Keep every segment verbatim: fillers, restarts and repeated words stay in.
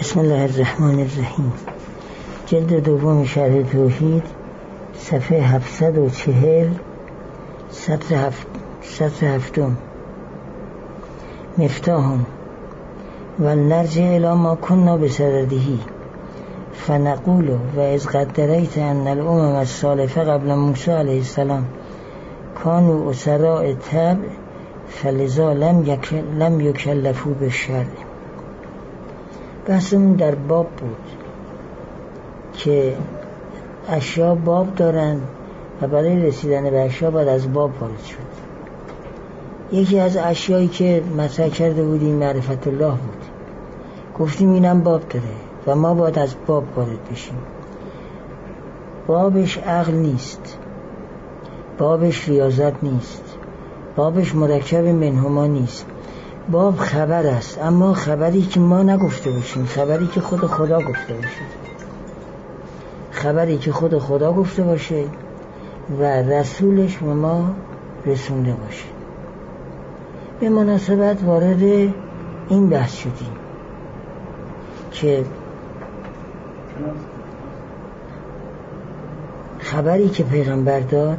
بسم الله الرحمن الرحیم. جلد دوم شرح توحید، صفحه هفتصد و چهل، سطر هفت سطر هفتم. مفتاحم و نرجع الی ما کنا بصدده فنقول و از قدریت ان الامم السالفه قبل موسی علیه السلام کانوا اسراء طبع فلذا لم یک لم یکلفوا بالشرع. بحثمون در باب بود که اشیا باب دارن و برای رسیدن به اشیا باید از باب وارد شد. یکی از اشیایی که مطرح کرده بودیم معرفت الله بود، گفتیم اینم باب داره و ما باید از باب وارد بشیم. بابش عقل نیست، بابش ریاضت نیست، بابش مرکب منهما نیست. باب خبر است، اما خبری که ما نگفته باشیم، خبری که خود خدا گفته باشه، خبری که خود خدا گفته باشه و رسولش به ما رسونده باشه. به مناسبت وارد این بحث شدیم که خبری که پیغمبر داد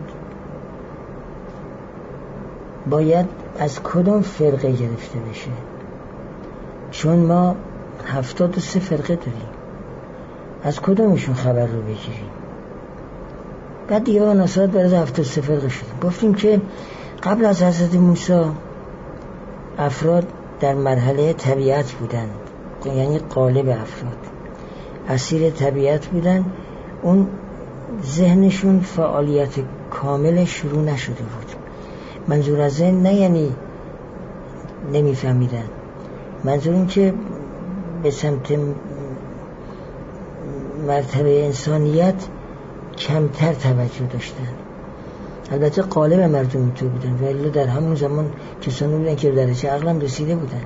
باید از کدام فرقه گرفته بشه، چون ما هفتاد و سه فرقه داریم، از کدامشون خبر رو بگیریم؟ بعد دیگه با نصارت برای هفتاد و سه فرقه شدیم. گفتیم که قبل از حضرت موسی افراد در مرحله طبیعت بودند، یعنی قالب افراد اسیر طبیعت بودند، اون ذهنشون فعالیت کامل شروع نشده بود. منظور از ذهن نه یعنی نمیفهمیدن، منظور این که به سمت مرتبه انسانیت کمتر توجه داشتن. البته قالب مردم اینطور بودن، ولی در همون زمان کسانی بودن که درجه عقل هم رسیده بودن.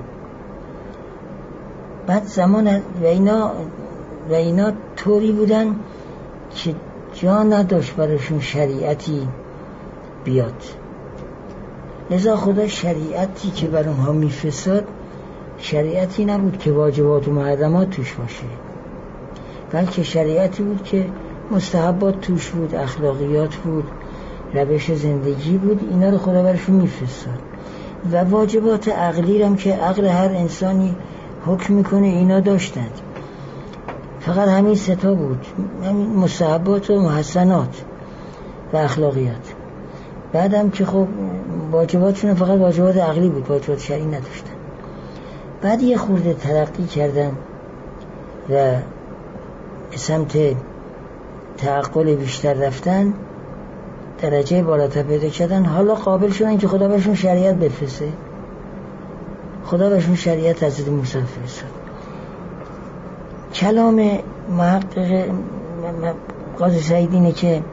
بعد زمان و اینا و اینا طوری بودن که جا نداشت براشون شریعتی بیاد. لذا خدا شریعتی که بر اونها میفرستاد شریعتی نبود که واجبات و محرمات توش باشه، بلکه شریعتی بود که مستحبات توش بود، اخلاقیات بود، روش زندگی بود. اینا رو خدا برشون میفرستاد و واجبات عقلی هم که عقل هر انسانی حکم میکنه اینا داشتند. فقط همین ستا بود، همین مستحبات و محسنات و اخلاقیات. بعدم که خب واجباتشون فقط واجبات عقلی بود، واجبات شرعی نداشتن. بعد یه خورده ترقی کردن و به سمت تعقل بیشتر رفتن، درجه بالاتر پیدا کردن، حالا قابل شدن که خدا بهشون شریعت بفرسته. خدا بهشون شریعت حضرت موسی فرستاد. کلام محقق قاضی سعید اینه که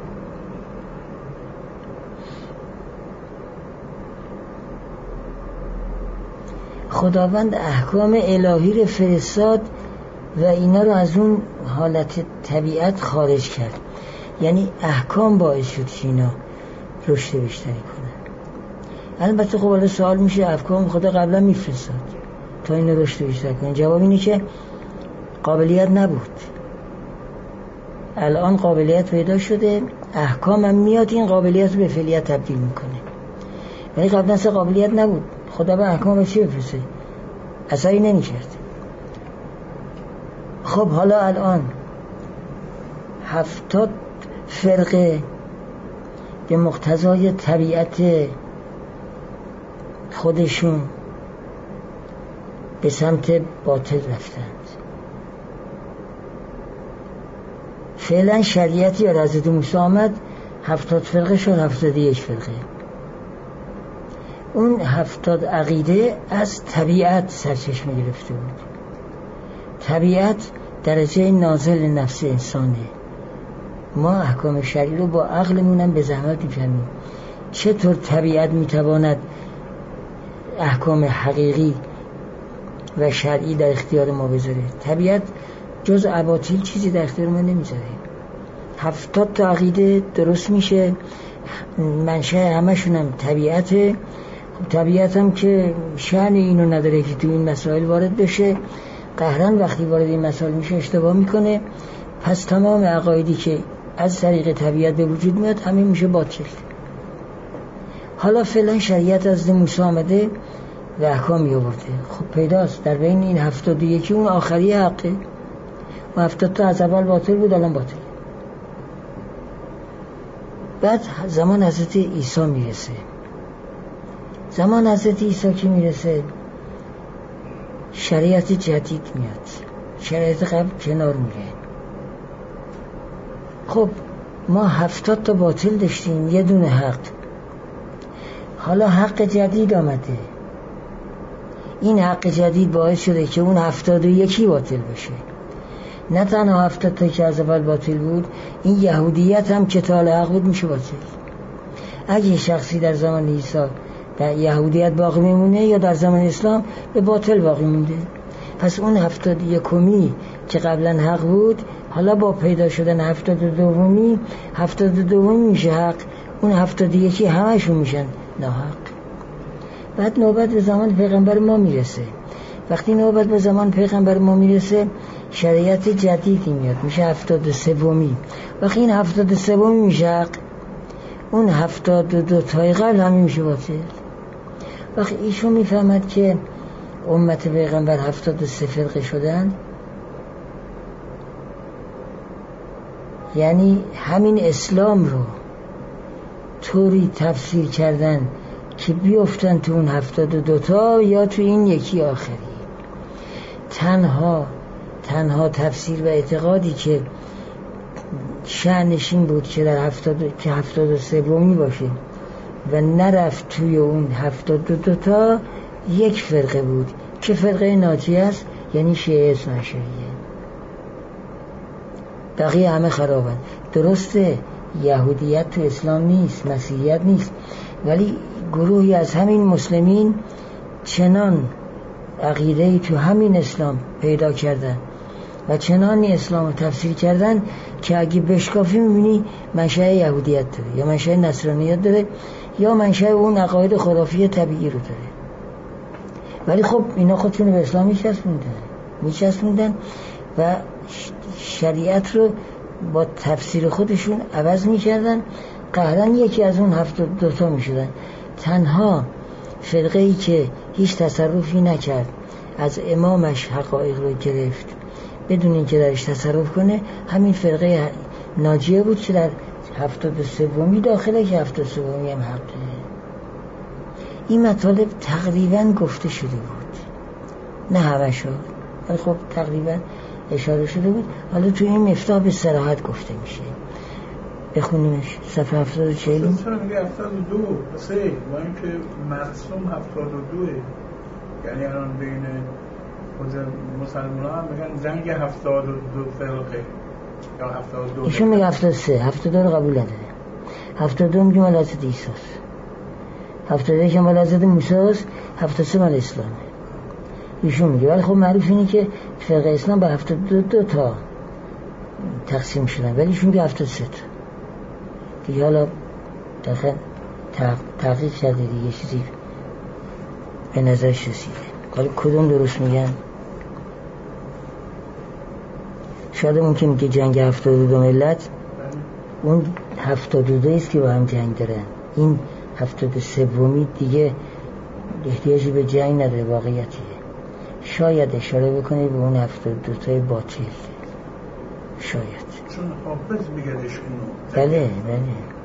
خداوند احکام الهی رو فرستاد و اینا رو از اون حالت طبیعت خارج کرد، یعنی احکام باعث شد که اینا رشد بیشتری کنن. البته خب حالا سوال میشه احکام خدا قبلا میفرستاد تا اینا رشد بیشتر کنن؟ جواب اینه که قابلیت نبود، الان قابلیت پیدا شده، احکام هم میاد این قابلیت رو به فعلیت تبدیل میکنه. ولی قبلا اصلا قابلیت نبود، خدا به احکام چی بفرسته؟ اثری نمی‌کرد. خب حالا الان هفتاد فرقه به مقتضای طبیعت خودشون به سمت باطل رفتند. فعلا شریعتی از حضرت موسی آمد، هفتاد فرقه شد هفتاد یک فرقه. اون هفتاد عقیده از طبیعت سرچشمه گرفته بود. طبیعت درجه نازل نفس انسانه. ما احکام شرعی رو با عقلمونم به زحمت میفهمیم. چطور طبیعت میتواند احکام حقیقی و شرعی در اختیار ما بذاره؟ طبیعت جز اباطیل چیزی در اختیار ما نمیذاره. هفتاد تا عقیده درست میشه، منشأ همشون هم طبیعته. طبیعت هم که شأن اینو نداره که تو این مسائل وارد بشه، قهرن وقتی وارد این مسائل میشه اشتباه میکنه، پس تمام عقایدی که از طریق طبیعت به وجود میاد همین میشه باطل. حالا فعلا شریعت از موسی آمده و احکامی آورده. خب پیداست در بین این هفتاد و یکی اون آخری حقه و هفتاد تا از اول باطل بود الان باطل. بعد زمان حضرت عیسی میرسه. زمان حضرت عیسی که میرسه شریعت جدید میاد، شریعت قبل کنار میره. خب ما هفتاد تا باطل داشتیم، یه دونه حق. حالا حق جدید آمده. این حق جدید باعث شده که اون هفتاد و یکی باطل بشه. نه تنها هفتاد تا که از اول باطل بود، این یهودیت هم که تا حق بود میشه باطل. اگه شخصی در زمان عیسی در یهودیت باقی میمونه یا در زمان اسلام به باطل باقی مونده، پس اون هفتاد یکمی که قبلا حق بود حالا با پیدا شدن هفتاد دومی هفتاد دومی میشه حق، اون هفتاد یکی همشون میشن ناحق. بعد نوبت به زمان پیغمبر ما میرسه. وقتی نوبت به زمان پیغمبر ما میرسه شریعت جدیدی میاد، میشه هفتاد سومی. وقتی این هفتاد سومی میشه حق، اون هفتاد دو تای قبل همین میشه باطل. وقتی ایشون میفهمد که امت پیغمبر هفتاد سه فرقه شدن، یعنی همین اسلام رو طوری تفسیر کردن که بیفتن تو اون هفتاد و دو تا یا تو این یکی آخری. تنها تنها تفسیر و اعتقادی که شأنش این بود که در هفتاد که هفتاد و سومی باشه و نرفت توی اون هفتاد و دو تا، یک فرقه بود که فرقه ناجیه است، یعنی شیعه اثنا عشریه. بقیه همه خرابن. درسته یهودیت تو اسلام نیست، مسیحیت نیست، ولی گروهی از همین مسلمین چنان عقیده‌ای تو همین اسلام پیدا کردن و چنان اسلام رو تفسیر کردن که اگه بشکافی میبینی منشأ یهودیت داره یا منشأ نصرانیت داره یا منشأ اون عقاید خرافی طبیعی رو داره. ولی خب اینا خودشون به اسلام میچسبوندن میچسبوندن و شریعت رو با تفسیر خودشون عوض میکردن، قهرن یکی از اون هفتاد دو تا میشدن. تنها فرقه ای که هیچ تصرفی نکرد، از امامش حقایق رو گرفت بدون اینکه درش تصرف کنه، همین فرقه ناجیه بود که در هفتاد و سومی داخله، که هفتاد و سومی هم حقه. این مطالب تقریبا گفته شده بود، نه همه شد ولی خب تقریبا اشاره شده بود. حالا تو این مفتاح به صراحت گفته میشه. بخونیمش صفحه هفتاد و چهل. چرا میگه هفتاد و دو سه با اینکه مرسوم هفتاد و دوه، یعنی الان بین مسلمان ها هم میگن جنگ هفتاد و دو فرقه یا هفتاد و دو. ایشون میگه هفتاد و سه، هفتاد و دو رو قبول نداره. هفتاد و دو میگه مال حضرت عیسی است، هفتاد و یک مال حضرت موسی است، هفتاد و سه مال اسلامه. ایشون میگه. ولی خب معروف اینه که فرقه اسلام به هفتاد و دو تا تقسیم شدن، ولی ایشون میگه هفتاد و سه تا که حالا داخل تحقیق کرده دیگه، چیزی به نظرش رسیده. حالا کدوم درست میگن؟ شاید ممکنه که جنگ هفتاد و دو ملت اون هفتاد و دو است که با هم جنگ دارن، این هفتاد و سومی دیگه احتیاجی به جنگ نداره، واقعیتیه. شاید اشاره بکنه به اون هفتاد و دو تای باطل، شاید چون حافظ میگردش کنو. بله بله.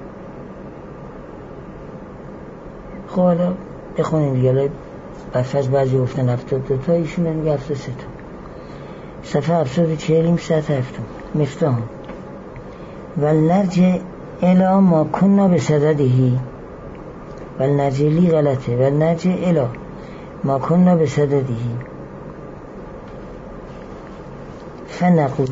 خب حالا بخونیم دیگه. بفرض بعضی گفتن هفتاد و دو تا، ایشون میگه هفتاد و سه تا. صفحه هفتاد و چهلیم سطح هفتم مفتاح. ولنرجع الی ما کنا بصددهی، ولنرجع لی غلطه، ولنرجع الی ما کنا بصددهی فنقول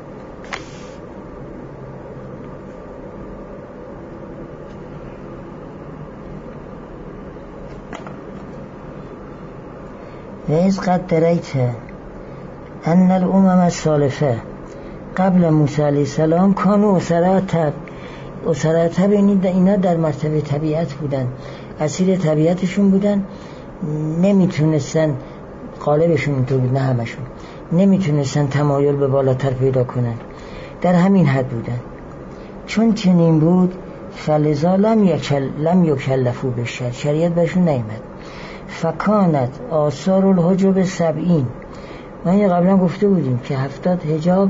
و از قد دريت ان الامم السالفه قبل موسی علیه السلام کانوا اسراتب اسراتب، اینا در مرتبه طبیعت بودن، اسیر طبیعتشون بودن، نمیتونستن، قالبشون اینطور بود نه همشون، نمیتونستن تمایل به بالاتر پیدا کنن، در همین حد بودن. چون چنین بود فلذا لم یکل لم یکلفو بشر، شریعت بهشون نیامد. فکانت آثار الحجب سبعین، ما این قبلا گفته بودیم که هفتاد حجاب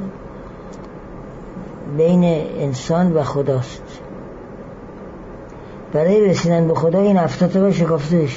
بین انسان و خداست. برای رسیدن به خدا این هفتاد تا باید شکافته بشه.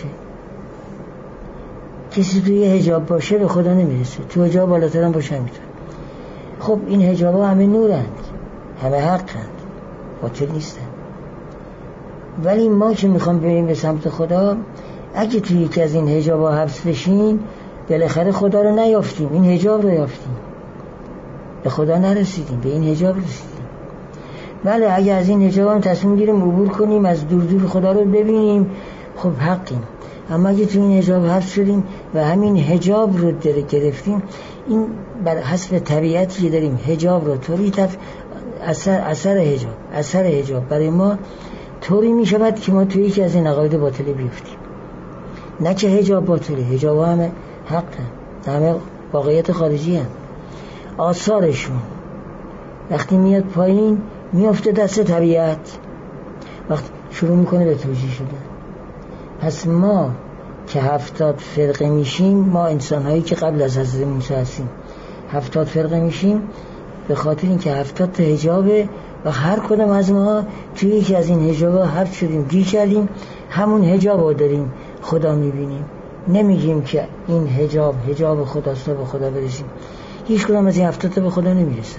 کسی توی حجاب باشه به خدا نمیرسه، تو حجاب بالاتر هم باشه میتونه. خب این حجاب ها همه نورند، همه حقند، باطل نیستن. ولی ما که میخوام بریم به سمت خدا، اگه توی یکی از این حجاب ها حبس بشیم بالاخره خدا رو نیافتیم، این حجاب رو یافتیم، به خدا نرسیدیم، به این حجاب رسیدیم. بله اگه از این حجاب هم تصمیم گیریم عبور کنیم، از دور دور خدا رو ببینیم، خب حقیم. اما اگه تو این حجاب حبس شدیم و همین حجاب رو گرفتیم، این بر حسب طبیعتی که داریم حجاب رو طوری تف... اثر اثر حجاب اثر حجاب برای ما طوری می شود که ما توی یکی از این عقاید باطلی بیفتیم. نه که حجاب باطلی، حجاب همه حق هم، همه واقعیت خارجی هم. آثارشون وقتی میاد پایین میفته دست طبیعت، وقتی شروع میکنه به توجیه شدن. پس ما که هفتاد فرقه میشیم، ما انسان هایی که قبل از حضرت موسی هستیم هفتاد فرقه میشیم، به خاطر اینکه هفتاد تا حجابه و هر کدوم از ما توی یکی از این حجابا حبس شدیم، گیر کردیم، همون حجاب رو داریم خدا میبینیم. نمیگیم که این حجاب حجاب خداست به خدا برسیم. هیچ کدوم از این هفتاد تا به خدا نمیرسند.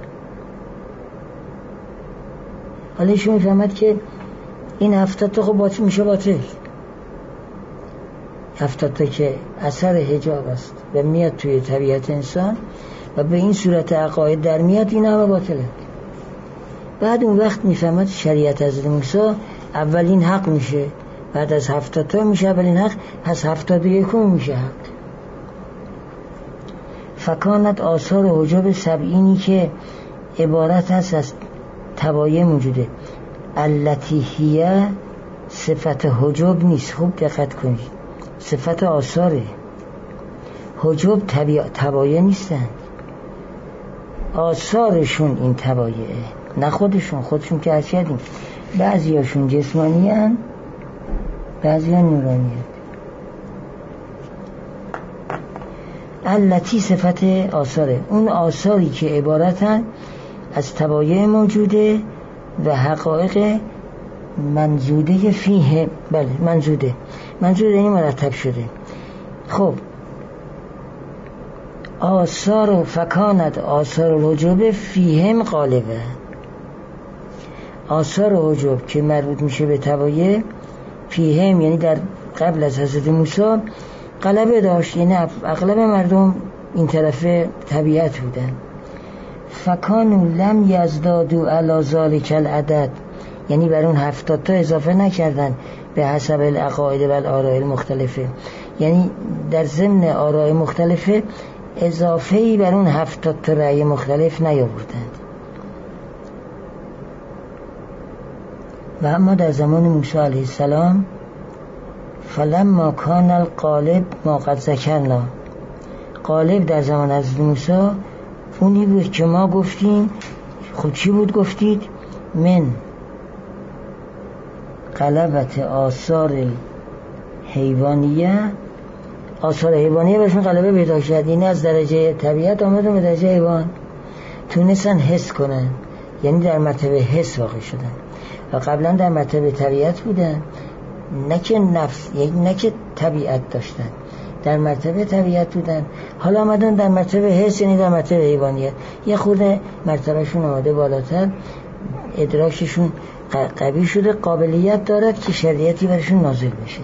حالا ایشون میفهمد که این هفتاد تا خب باطل میشه، باطل هفتاد تا که اثر حجاب است و میاد توی طبیعت انسان و به این صورت عقاید در میاد، این همه باطله. بعد اون وقت میفهمد شریعت حضرت موسی اولین حق میشه، بعد از هفتاد تا میشه اولین حق، پس هفتاد و یکم میشه حق. فکانت آثار حجاب سبعینی که عبارت هست از تبایع موجوده، التی هیه صفت حجاب نیست. خوب دقت کنید، صفت آثاره. حجاب تبایع نیستن، آثارشون این تبایعه، نه خودشون. خودشون که عرض کردیم بعضی هاشون جسمانی هن، بعضی ها نورانی هن. التی صفت آثاره، اون آثاری که عبارتن از تبایع موجوده و حقایق منزوده فیه. بله منزوده، منزوده یعنی مرتب شده. خب آثار و فکانت آثار الحجب فیهم غالبه، آثار حجب که مربوط میشه به تبایع، فیهم یعنی در قبل از حضرت موسی غلبه داشت، یعنی اغلب مردم این طرف طبیعت بودن. فکانو لم یزدادو علی ذالک العدد، یعنی بر اون هفتاد تا اضافه نکردن به حسب العقاید و الآراء المختلفه، یعنی در ضمن آراء مختلفه اضافه‌ای بر اون هفتاد تا رأی مختلف نیاوردند. و اما در زمان موسی علیه السلام فلما کان الغالب ما قد ذکرنا، غالب در زمان حضرت موسی اونی بود که ما گفتیم. خب چی بود گفتید؟ من غلبت آثار حیوانیه، آثار حیوانیه برشون غلبه پیدا کرد. این از درجه طبیعت آمدن به درجه حیوان، تونستن حس کنن، یعنی در مرتبه حس واقع شدن و قبلا در مرتبه طبیعت بودن، نه که نفس، یعنی نه که طبیعت داشتن، در مرتبه طبیعت بودن، حالا آمدن در مرتبه حس، یعنی در مرتبه حیوانیت. یه خورده مرتبهشون آمده بالاتر، ادراکشون قوی شده، قابلیت دارد که شریعتی برشون نازل بشه.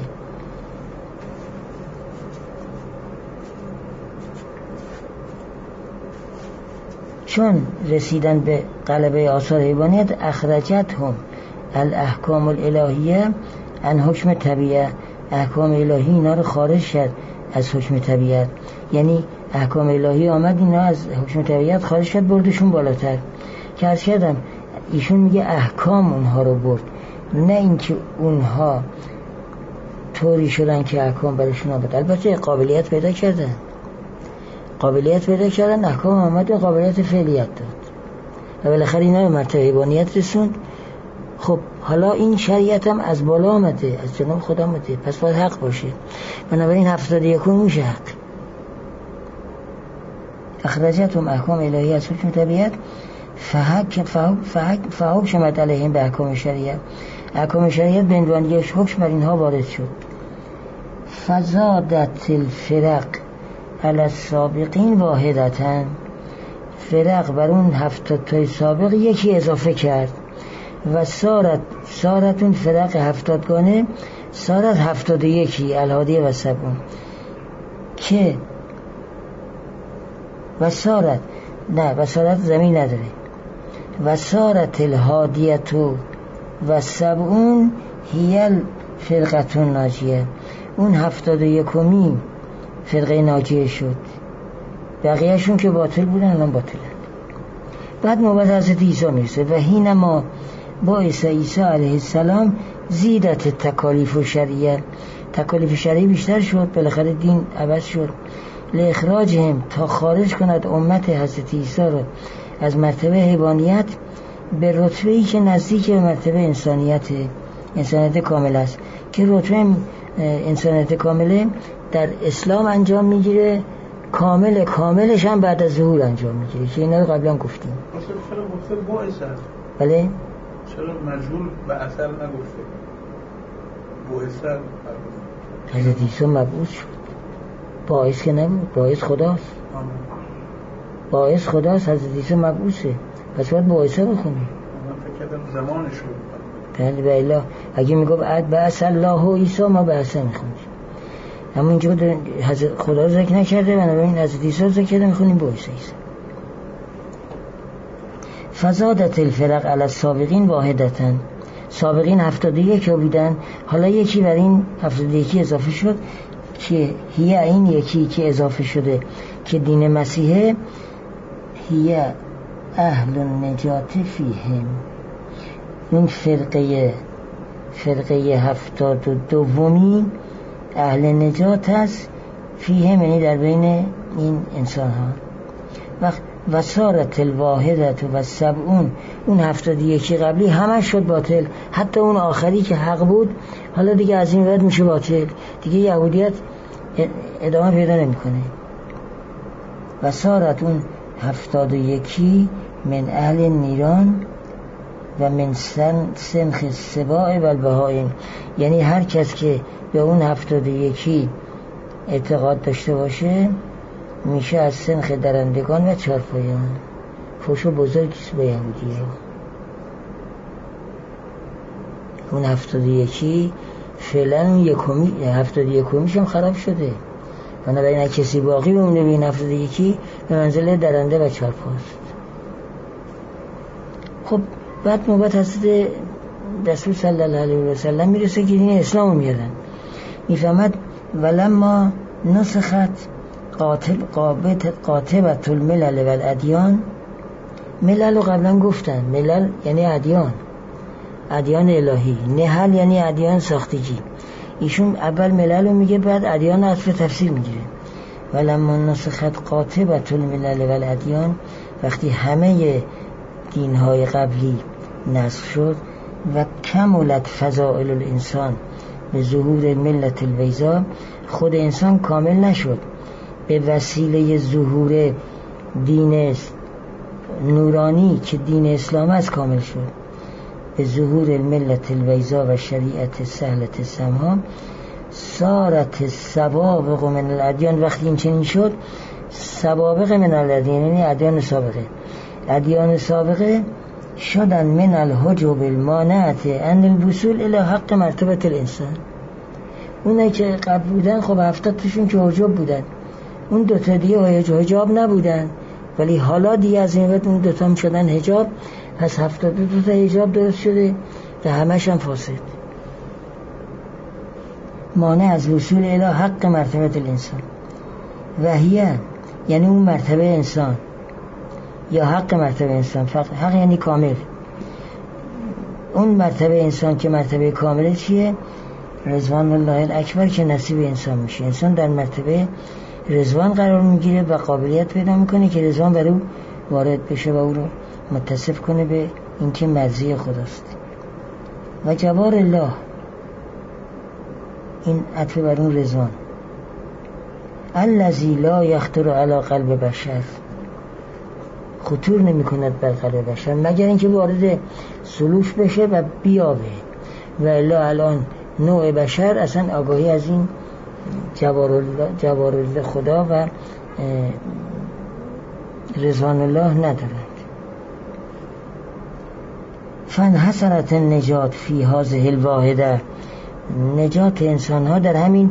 چون رسیدن به غلبه آثار حیوانیت، اخرجت هم الاحکام الالهیه عن حکم طبیعه، احکام الهی اینا رو خارج کرد از حکم طبیعت، یعنی احکام الهی آمد اینا از حکم طبیعت خارج کرد، بردشون بالاتر. که عرض کردم ایشون میگه احکام اونها رو برد، نه اینکه اونها طوری شدن که احکام برشون آمد. البته قابلیت پیدا کردن، قابلیت پیدا کردن، احکام آمد و قابلیت فعلیت داد و بالاخره اینا به مرتبه حیوانیت رسوند. خب حالا این شریعت هم از بالا آمده، از جناب خدا آمده، پس باید حق باشه. بنابراین هفتاد و یکم میشه حق. اخرجتهم احکام الهی از حکم طبیعت فحک فحک فحک شمت علیهم به احکام شریعت. احکام شریعت به عنوان یک حکم بر اینها وارد شد. فزادت الفرق علی السابقین واحدتن، فرق بر اون هفتاد تای سابق یکی اضافه کرد و سارت سارت اون فرق هفتادگانه سارت هفتاد و یکی الهادی و سبون که و سارت نه و سارت زمین نداره و سارت الهادیتو و سبون هیل فرقتون ناجیه، اون هفتاد و یکمی فرقه ناجیه شد، بقیهشون که باطل بودن الان باطلن. بعد نوبت حضرت عیسی میرسه و هینما باعث عیسی علیه السلام زیدت تکالیف و شریعه، تکالیف شریعه بیشتر شد، بالاخره دین عوض شد. لاخراجهم تا خارج کند امت حضرت عیسی رو از مرتبه حیوانیت به رتبه‌ای که نزدیک به مرتبه انسانیت، انسانیت کامل است که رتبه انسانیت کامله در اسلام انجام میگیره، کامل کاملش هم بعد از ظهور انجام میگیره که اینا رو قبلا گفتیم. چرا گفته باعث است؟ بله؟ چرا مجهول به اثر نگفته؟ باعث است. حضرت عیسی مبعوث شد، باعث که نبود، باعث خداست. باعث خداست، حضرت عیسی مبعوثه، پس باید باعثه بخونیم. من فکر کردم زمانش رو بله به الله اگه میگفت بعث الله عیسی ما بعثه میخونیم، اما اینجا حضرت خدا رو ذکر نکرده، بنابراین حضرت عیسی رو ذکر کرده، میخونیم باعث عیسی. فزادت الفرق علی السابقین واحدتن، سابقین هفتاد و یک بودن، حالا یکی بر این هفتاد و یکی اضافه شد که هیه این یکی که اضافه شده که دین مسیحه، هیه اهل النجات فیهم، اون فرقه فرقه هفتاد و دومی اهل نجات هست، فیهم یعنی در بین این انسان ها. وقت و سارت الواحدت و سبعون، اون هفتاد یکی قبلی همه شد باطل، حتی اون آخری که حق بود حالا دیگه از این بعد میشه باطل، دیگه یهودیت ادامه پیدا نمیکنه. و سارت اون هفتاد یکی من اهل نیران و من سن سنخ سباع و البهائم، یعنی هر کس که به اون هفتاد یکی اعتقاد داشته باشه میشه از سنخ درندگان و چارپایان. فوش و بزرگیست به یهودیه. اون هفتاد یکی فعلا اون یکمی هفتاد یکمیش هم خراب شده، بنابراین کسی باقی بمونه به این هفتاد یکی به منزله درنده و چارپاست. خب بعد نوبت حضرت رسول صلی الله علیه و سلم میرسه که دین اسلام رو میادن، میفهمد ولما نسخت قاتب قابت قاطبت الملل و الادیان. ملل رو قبلا گفتن، ملل یعنی ادیان، ادیان الهی، نهل یعنی ادیان ساختگی. ایشون اول ملل رو میگه بعد ادیان رو از به تفسیر میگیره. ولما نسخت قاطبت الملل و الادیان، وقتی همه دینهای قبلی نسخ شد و کمولت فضائل الانسان به ظهور ملت البیضا، خود انسان کامل نشد، به وسیله ظهور دین نورانی که دین اسلام است کامل شد، به ظهور ملت البیضا و شریعت سهلت سمها. سارت سوابق من الادیان، وقتی این چنین شد سوابق من الادیان یعنی ادیان سابقه، ادیان سابقه شدن من الحجب المانعت ان الوصول الى حق مرتبه الانسان. اونایی که قبل بودن خب هفتاد تاشون که حجب بودن، اون دوتا دیگه حجاب نبودن، ولی حالا دیگه از این وقت اون دوتا هم شدن حجاب، پس هفتاد دو دوتا حجاب درست شده و همش هم فاسد. مانع از وصول الى حق مرتبه الانسان و هیه یعنی اون مرتبه انسان یا حق مرتبه انسان، فقط حق یعنی کامل. اون مرتبه انسان که مرتبه کامله چیه؟ رضوان الله الاکبر که نصیب انسان میشه. انسان در مرتبه رضوان قرار میگیره و قابلیت پیدا میکنه که رضوان برای او وارد بشه و او رو متصف کنه به اینکه مرضی خداست. و جوار الله، این عطف بر اون رضوان، الذی لا یخطر علی قلب بشر، خطور نمی کند بر قلب بشر مگر اینکه وارد سلوک بشه و بیابه. و الا الان نوع بشر اصلا آگاهی از این جوار الله, جوار الله خدا و رضوان الله ندارند. فانحصرت النجات فی هذه الواحده، نجات انسان ها در همین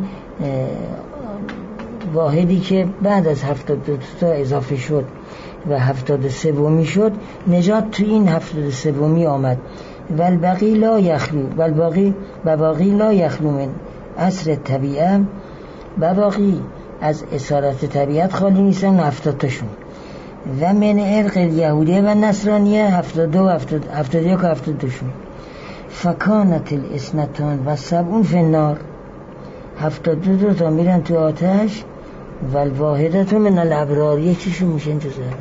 واحدی که بعد از هفتاد و دو تا اضافه شد و هفتاد و سومی شد، نجات تو این هفتاد و سومی آمد. والباقی لا یخلو والباقی بواقی لا یخلو من اثر طبیعه، بواقی از اسارت طبیعت خالی نیستن هفتاد تاشون. و من ارق یهودیه و نصرانیه هفتاد و دو هفتاد و یک و هفتاد و دوشون. فکانت الاسنتان و سبعون فی النار، هفتاد و دو تا میرن تو آتش. و الواحدت من الابرار، یکیشون میشن جز الابرار.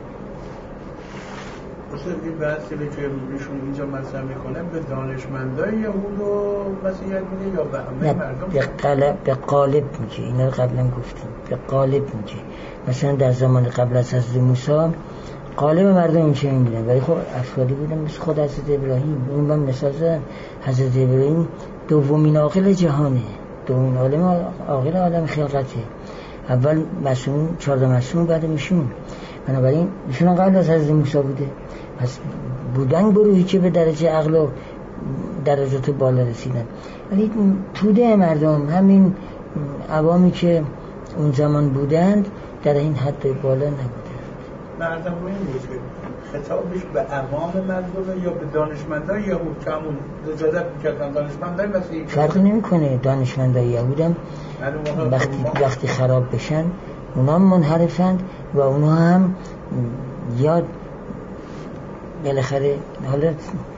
مثل این بحثی که ایشون اینجا مطرح میکنه به دانشمندای یهود و وصیت میده یا به همه مردم؟ به قالب به قالب میگه. اینا رو قبلا گفتیم، به قالب میگه. مثلا در زمان قبل از حضرت موسی قالب مردم این چه میدن، ولی خب افرادی بودن مثل خود حضرت ابراهیم. اون من مثال زدن، حضرت ابراهیم دومین عاقل جهانه، دومین عالم عاقل آدم خلقته. اول مسئول، چهارده مسئول، بعد میشون. بنابراین ایشون قبل از حضرت موسی بوده. پس بودن گروهی که به درجه عقل و درجات بالا رسیدن. ولی توده مردم، همین عوامی که اون زمان بودند، در این حد بالا نبودند. مردم رو این بود که خطابش به عوام مردم یا به دانشمندای یهود که همون رجادت میکردن دانشمندای مسیحی فرق نمی کنه. دانشمندای یهود هم وقتی, وقتی خراب بشن اونا هم منحرفند و اونا هم یاد بالاخره، حالا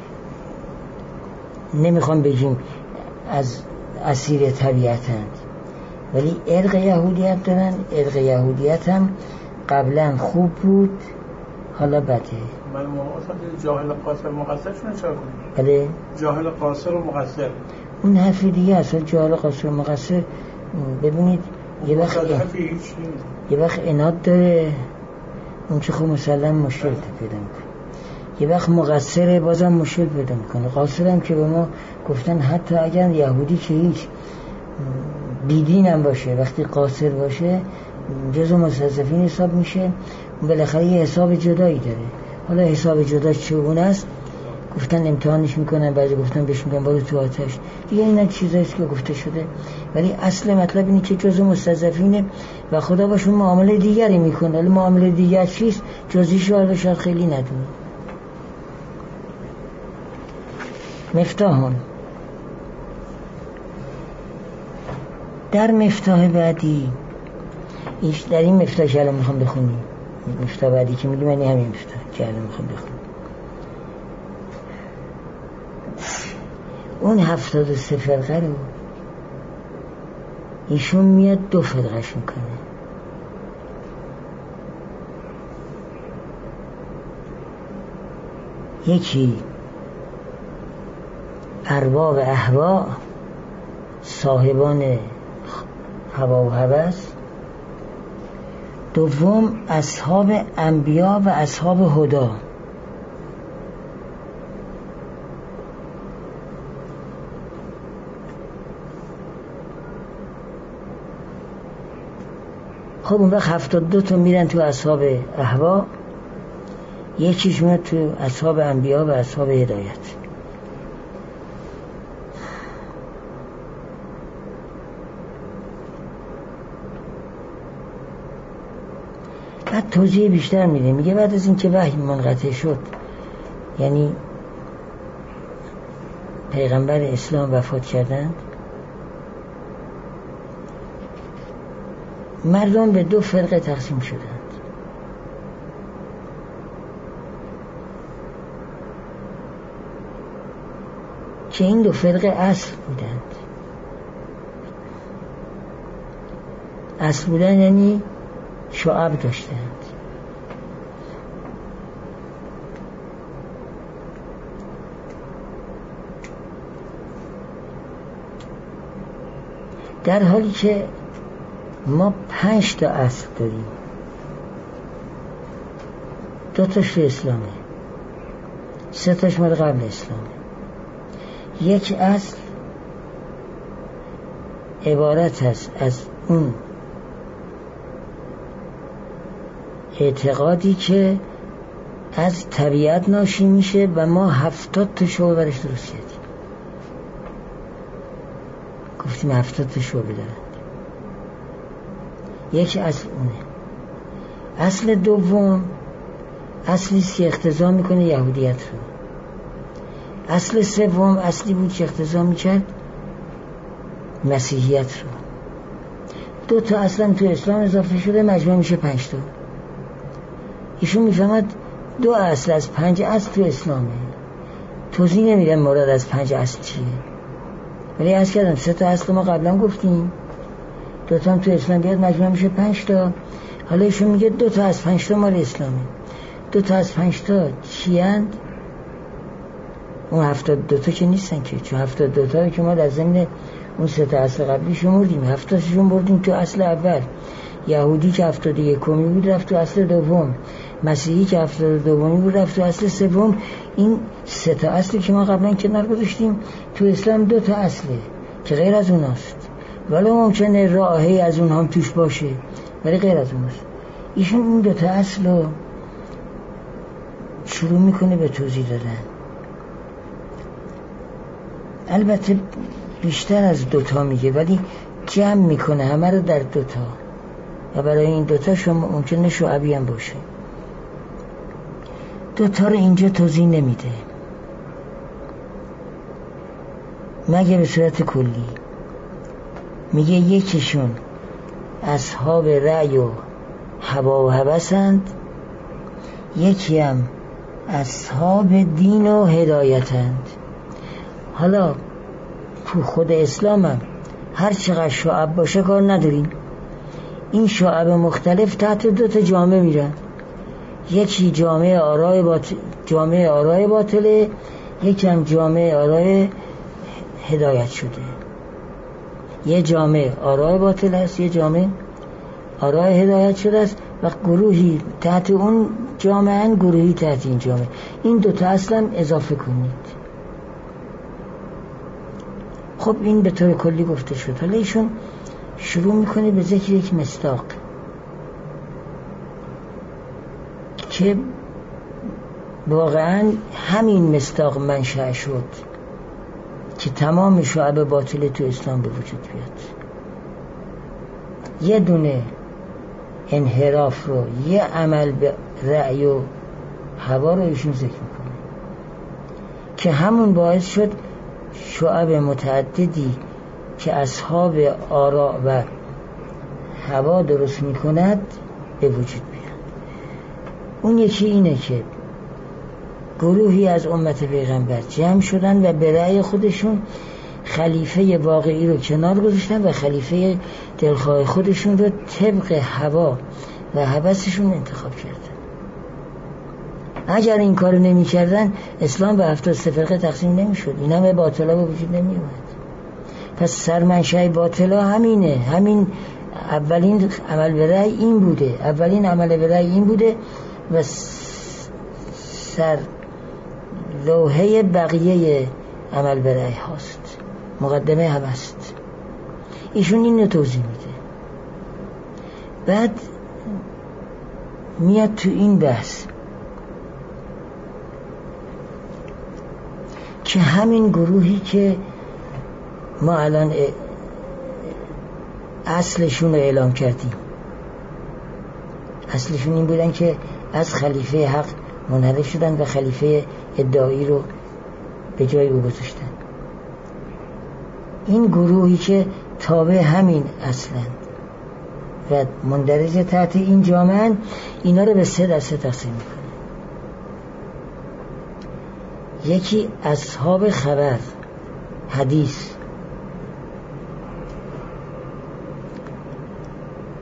نمیخوام بگیم از اسیر طبیعتند، ولی ارق یهودیت دارن. ارق یهودیت هم قبلا خوب بود، حالا بده. من اصلا جاهل قاصر مقصر شونه چرا کنیم؟ بله، جاهل قاصر و مقصر اون حرف دیگه. اصلا جاهل قاصر و مقصر ببینید یه وقت یه وقت عناد داره، اون چه خوب مسلم مشکل پیدا میکنه. یه وقت مقصره بازم مشکل پیدا میکنه. قاصر هم که به ما گفتن حتی اگر یهودی که هیچ بیدین هم باشه، وقتی قاصر باشه جزو مستضعفین حساب میشه. بالاخره یه حساب جدایی داره. حالا حساب جداش چگونه است گفتن امتحانش میکنن، بعضی گفتن بهش میگن برو تو آتش. دیگه اینا چیزاییست که گفته شده، ولی اصل مطلب اینه که جزو مستضعفینه و خدا باشون معامله دیگری میکنه. ولی معامله دیگر چیست جزیش رو شاید خیلی ندونه. مفتاحون، در مفتاح بعدی ایش در این مفتاح که الان میخوام بخونیم، مفتاح بعدی که میگیم یعنی همین مفتاح که الان میخوام بخونیم، اون هفتاد و سه فرقه رو ایشون میاد دو فرقش میکنه. یکی ارباب اهوا، صاحبان هوا و هوس. دوم اصحاب انبیا و اصحاب هدا. خب اون وقت هفتاد دو تا میرن تو اصحاب اهوا، یکیش میاد تو اصحاب انبیا و اصحاب هدایت. بعد توضیح بیشتر میده، میگه بعد از این که وحی منقطع شد، یعنی پیغمبر اسلام وفات کردند، مردم به دو فرقه تقسیم شدند. که این دو فرقه اصل بودند. اصل بودن یعنی شعب داشتند. در حالی که ما پنج تا اصل داریم، دو تاش تو اسلامه، سه تاش مال قبل اسلامه. یک اصل عبارت است از اون اعتقادی که از طبیعت ناشی میشه و ما هفتاد تا شعبه برش درست کردیم. گفتیم هفتاد تا شعبه دارند. یک اصل اونه. اصل دوم اصلیست که اقتضا میکنه یهودیت رو. اصل سوم اصلی بود که اقتضا میکرد مسیحیت رو. دو تا اصلا تو اسلام اضافه شده، مجموع میشه پنج تا. ایشون میفهمد دو اصل از پنج اصل تو اسلامه. توضیح نمیدن مراد از پنج اصل چیه، ولی عرض کردم سه تا اصل ما قبلا گفتیم، دو تا هم تو اسلام بیاد مجموع میشه پنج تا. حالا ایشون میگه دو تا از پنج تا مال اسلامه. دو تا از پنج تا چی اند؟ اون هفتاد دو تا که نیستن که، چون هفتاد دو تا که ما در ضمن اون سه تا اصل قبلی شمردیم، هفتادشون بردیم تو اصل اول. یهودی که هفتاد و یکمی بود رفت تو اصل دوم، مسیحی که هفتاد و دومی بود رفت تو اصل سوم. این سه تا اصلی که ما قبلا کنار گذاشتیم تو اسلام دو تا اصله که غیر از اوناست، ولی ممکنه راهی از اون هم توش باشه ولی غیر از اوناست. ایشون این دو تا اصل رو شروع میکنه به توضیح دادن. البته بیشتر از دوتا میگه ولی جمع میکنه همه رو در دوتا و برای این دوتا شما ممکنه شعبی هم باشه. دوتا رو اینجا توضیح نمیده مگه به صورت کلی. میگه یکیشون اصحاب رأی و هوا و هوسند، یکی هم اصحاب دین و هدایتند. حالا تو خود اسلام هم هر چقدر شعب باشه کار نداریم، این شعب مختلف تحت دو تا جامعه میرن. یکی جامعه آرای باطل، جامعه آرای باطله، یکی هم جامعه آرای هدایت شده. یه جامعه آرای باطل است، یه جامعه آرای هدایت شده است و گروهی تحت اون جامعه، گروهی تحت این جامعه. این دوتا اصلا اضافه کنید. خب این به طور کلی گفته شد. حالا ایشون شروع میکنه به ذکر یک مصداق که واقعا همین مصداق منشأ شد که تمام شعب باطل تو اسلام به وجود بیاد. یه دونه انحراف رو، یه عمل به رأی و هوا رو ایشون ذکر میکنه که همون باعث شد شعب متعددی که اصحاب آراء و هوا درست میکند به وجود بیاد. اون یکی اینه که گروهی از امت پیغمبر جمع شدن و به رأی خودشون خلیفه واقعی رو کنار گذاشتن و خلیفه دلخواه خودشون رو طبق هوا و هوسشون انتخاب کردن. اگر این کارو نمی کردن اسلام به هفتاد سه فرقه تقسیم نمی شد، این همه باطلا به وجود نمی اومد. پس سرمنشأ باطلا همینه. همین اولین عمل به رأی این بوده، اولین عمل به رأی این بوده و سر لوحه بقیه عمل به رأی هاست، مقدمه هم است. ایشون این رو توضیح میده. بعد میاد تو این بحث که همین گروهی که ما الان اصلشون رو اعلام کردیم، اصلشون این بودن که از خلیفه حق منحرف شدن و خلیفه ادعایی رو به جای او گذاشتن. این گروهی که تابع همین اصلن و مندرج تحت این جامعه، اینا رو به سه دسته تقسیم میکنه. یکی اصحاب خبر، حدیث،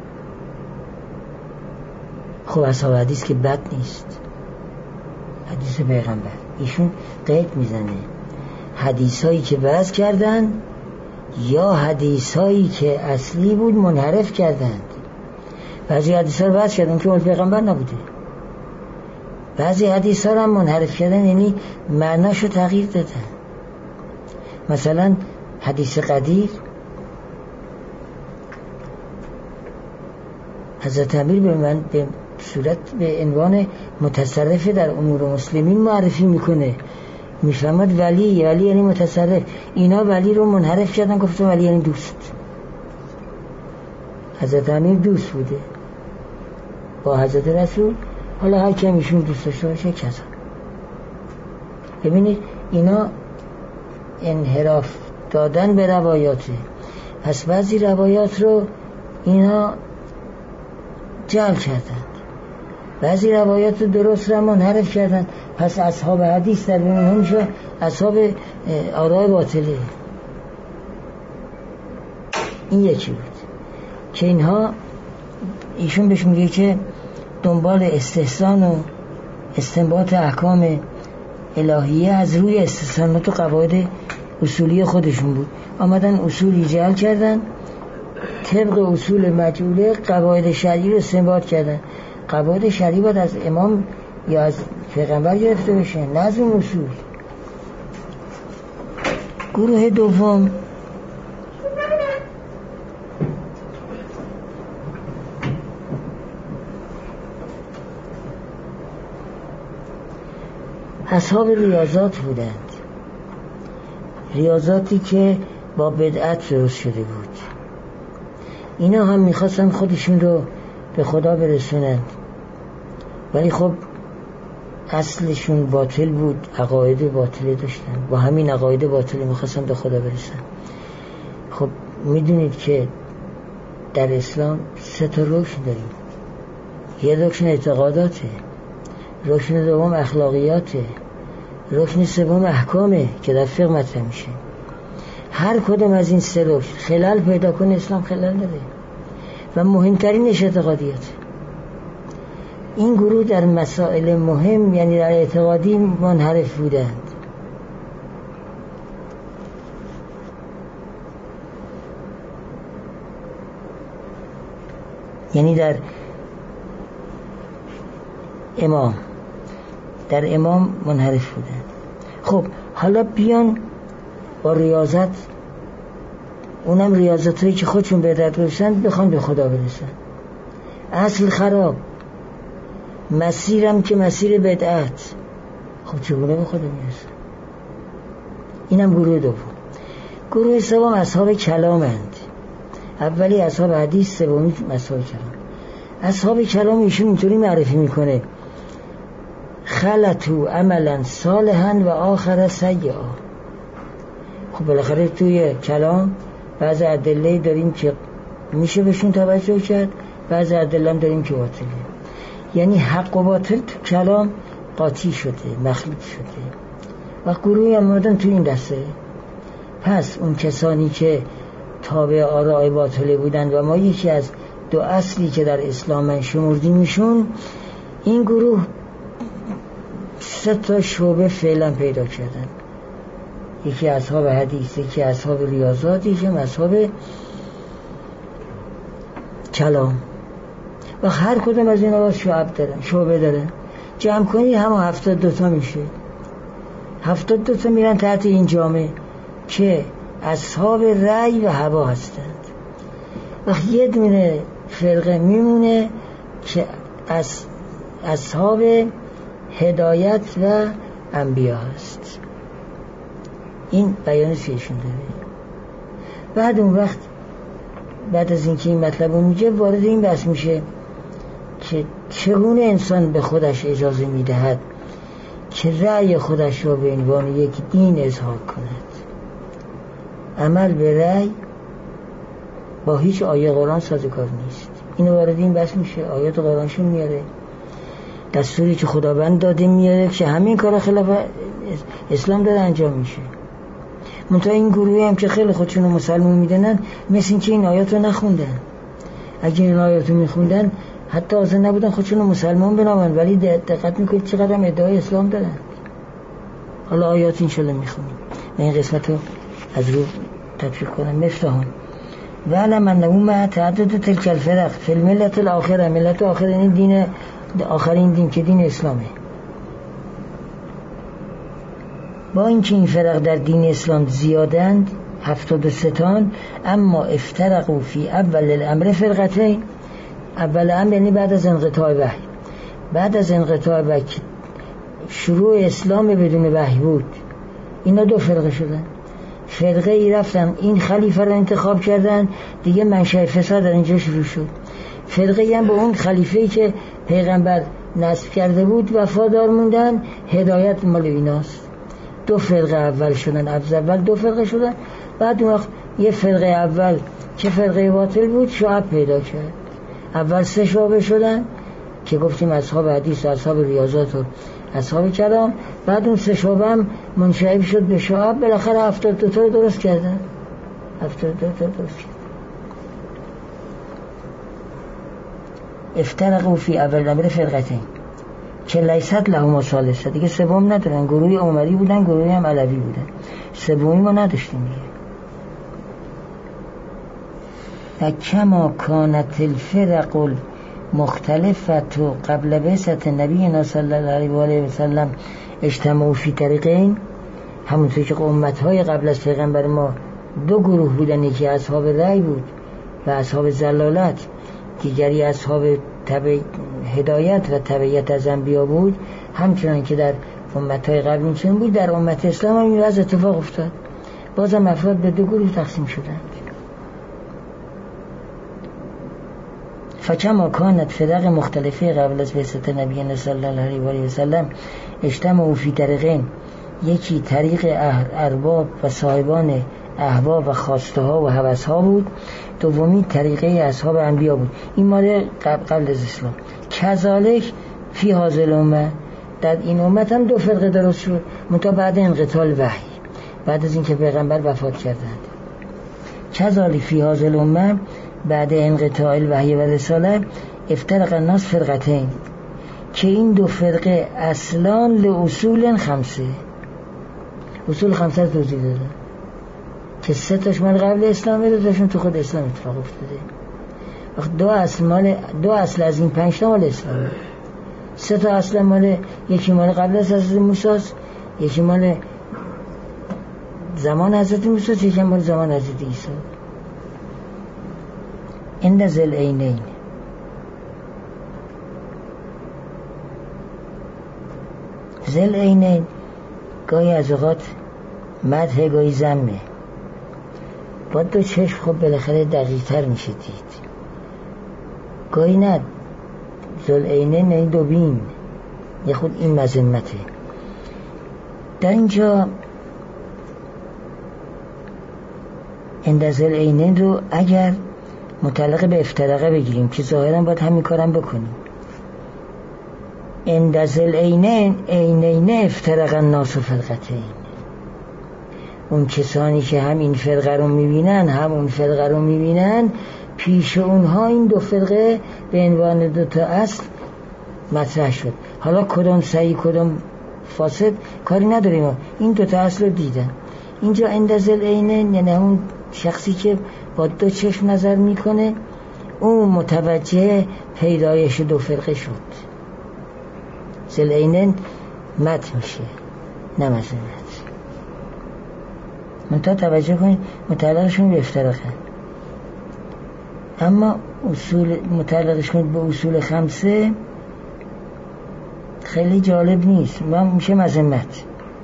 خب اصحاب حدیث که بد نیست، حدیث پیغمبر. ایشون قید میزنه حدیثایی که وضع کردن یا حدیثایی که اصلی بود منحرف کردند. بعضی حدیث ها رو وضع کردن که مال پیغمبر نبوده، بعضی حدیث ها رو هم منحرف کردن، یعنی معناشو تغییر دادن. مثلا حدیث قدیر، حضرت امیر به من به صورت به عنوان متصرف در امور مسلمین معرفی میکنه، میفهمد ولی ولی یعنی متصرف. اینا ولی رو منحرف کردن، گفتن ولی یعنی دوست. حضرت امیر دوست بوده با حضرت رسول، حالا هر کم ایشون دوست داشته باشه کسا. ببینید اینا انحراف دادن به روایاته. پس بعضی روایات رو اینا جعل کردن، بعضی روایات رو درست رو منحرف کردن. پس اصحاب حدیث در بین هم شد اصحاب آراء باطله. این یکی بود که اینها ایشون بهش میگه که دنبال استحسان و استنباط احکام الهیه از روی استثناءات و قواعد اصولی خودشون بود. آمدن اصولی جعل کردن، طبق اصول مجعوله قواعد شرعی رو استنباط کردن. قواعد شرعی باید از امام یا از پیغمبر گرفته بشه، نه از اون اصول. گروه دوم اصحاب ریاضات بودند، ریاضاتی که با بدعت درست شده بود. اینا هم میخواستن خودشون رو به خدا برسونند، ولی خب اصلشون باطل بود، عقاید باطلی داشتن، با همین عقاید باطلی میخواستن به خدا برسن. خب میدونید که در اسلام سه تا رکن داریم. یه رکن اعتقاداته، رکن دوم اخلاقیاته، رکن سوم احکامه که در فقه مطرح میشه. هر کدوم از این سه رکن خلل پیدا کنه اسلام خلل داره و مهمترینش اعتقادیاته. این گروه در مسائل مهم یعنی در اعتقادی منحرف بودند. یعنی در امام در امام منحرف بودند. خب حالا بیان با ریاضت، اونم ریاضت هایی که خودشون به درد برسن بخوان به خدا برسن. اصل خراب، مسیرم که مسیر بدعت. خب چگونه به خدا میرسن؟ اینم گروه دوم. گروه سوم اصحاب کلامند. اولی اصحاب حدیث، سومی اصحاب کلام. اصحاب کلام ایشون اینطوری معرفی میکنه: خلطو عملا صالحا و آخر سیئا. خب بالاخره توی کلام بعض ادله داریم که میشه بهشون توجه کرد، بعض ادله هم داریم که باطله. یعنی حق و باطل تو کلام قاطی شده، مخلوط شده و گروهی هم آمدن تو این دسته. پس اون کسانی که تابع آراء باطله بودند و ما یکی از دو اصلی که در اسلام شمردیمشون، این گروه سه تا شعبه فعلا پیدا کردن: یکی اصحاب حدیث، یکی اصحاب ریاضات، یکی اصحاب کلام. و هر کدوم از این آواز شعب دارن، شعبه دارن. جمع کنی همه هفتاد دوتا میشه. هفتاد دوتا میرن تحت این جامعه که اصحاب رأی و هوا هستند. و یه دونه فرقه میمونه که از اصحاب هدایت و انبیا هست. این بیان سیشون داره. بعد اون وقت بعد از اینکه این مطلب رو میگه وارد این بحث میشه که چگونه انسان به خودش اجازه میدهد که رأی خودش را به عنوان یک دین اظهار کند. عمل به رأی با هیچ آیه قرآن سازگار نیست. این وارد این بحث میشه، آیات قرآنشون میاره، دستوری که خداوند داده میاره که همین کار خلاف اسلام داره انجام میشه. منتها این گروهی هم که خیلی خودشون رو مسلمون میدونن، مثل این که این آیات رو نخوندن. اگه این آیات رو میخوندن حتی حاضر نبودن خودشون مسلمان بنامن، ولی دقت میکنید چقدر هم ادعای اسلام دارن. حالا آیات انشالله میخونیم و این قسمت رو از رو تطبیق کنم. مفتاحون وعلم انه مع تعدد تلک الفرق فی الملت الاخره، ملت آخر یعنی دین آخرین دین که دین اسلامه، با اینکه این فرق در دین اسلام زیادند هفتاد و ستان، اما افترقوا فی اول الامر فرقتین. اول امر یعنی بعد از انقطاع وحی، بعد از انقطاع وحی شروع اسلام بدون وحی بود، اینا دو فرقه شدن. فرقه ای رفتن این خلیفه رو انتخاب کردن، دیگه منشأ فساد در اینجا شروع شد. فرقه ای هم به اون خلیفه‌ای که پیغمبر نصب کرده بود وفادار موندن، هدایت مال ایناست. دو فرقه اول شدن، اول دو فرقه شدن، بعد اون وقت یه فرقه اول که فرقه باطل بود شعب پیدا کرد. اول سه شعبه شدن که گفتیم اصحاب حدیث و اصحاب ریاضات و اصحاب کلام، بعد اون سه شعبه هم منشعب شد به شعب، بالاخره هفتاد دو تا درست کردن. هفتاد دو تا درست کردن. افترقوا فی اول الامر فرقتین که لیست لهما ثالثه، دیگه سوم ندارن. گروهی عمری بودن، گروهی هم علوی بودن، سومی ما نداشتیم دیگه. فکما کانت الفرق المختلفه قبل بعثت نبینا صلی الله علیه و آله و سلم اجتمعوا فی طریقین، همونطور که امتهای قبل از پیغمبر ما دو گروه بودن، یکی اصحاب رأی بود و اصحاب ضلالت، دیگری اصحاب تبع هدایت و تبعیت از انبیا بود، همچنان که در امتهای قبل اینچنین بود، در امت اسلام هم این وضع اتفاق افتاد. بازم افراد به دو گروه تقسیم شدند. فکما کانت فرق مختلفه قبل از بعثت نبی صلی الله علیه و آله و سلم اجتمعوا فی طریقین، یکی طریق ارباب و صاحبان اهوا و خواسته ها و هوس ها بود، دومی طریقه اصحاب انبیا بود. این مال قبل از اسلام. کذالک فی هذه الامه، در این امت هم دو فرقه درست شد، منتها بعد انقطاع وحی، بعد از اینکه پیغمبر وفات کردند. کذالک فی هذه الامه بعد انقطاع الوحی و رساله افترق الناس فرقتین، که این دو فرقه اصلان لاصول خمسه، اصول خمسه رو توضیح داده که سه تاش مال قبل اسلام، دو تاشون تو خود اسلام اتفاق افتاده. وقت دو اصل مال دو اصل از این پنج تا مال اسلام، سه تا اصل مال، یکی مال قبل از حضرت موسی، یکی مال زمان حضرت موسی، یکی مال زمان حضرت عیسی. عند ذل عینین، ذل عینین گاهی از اوقات مدح گاهی ذمه، با دو چشم خب بالاخره دقیق تر میشه دید، گاهی نه. ذل عینین این دو بین، یه خود این مذمته. در اینجا عند ذل عینین رو اگر متعلق به افترقه بگیریم که ظاهرا باید همین کارم بکنیم، عند ذل عینین عینین افترق الناس فرقتین، اون کسانی که هم این فرقه رو میبینن هم اون فرقه رو میبینن، پیش اونها این دو فرقه به عنوان دو تا اصل مطرح شد. حالا کدام صحیح کدام فاسد کاری نداریم، این دو تا اصل رو دیدن. اینجا عند ذل عینین یعنی اون شخصی که با دو چشم نظر میکنه، اون متوجه پیدایش دو فرقه شد. ذل عینین مت میشه نه مذمت. منتها توجه کنید متعلقشون به افتراقه، اما اصول متعلقش کنید به اصول خمسه خیلی جالب نیست، من میشه مذمت.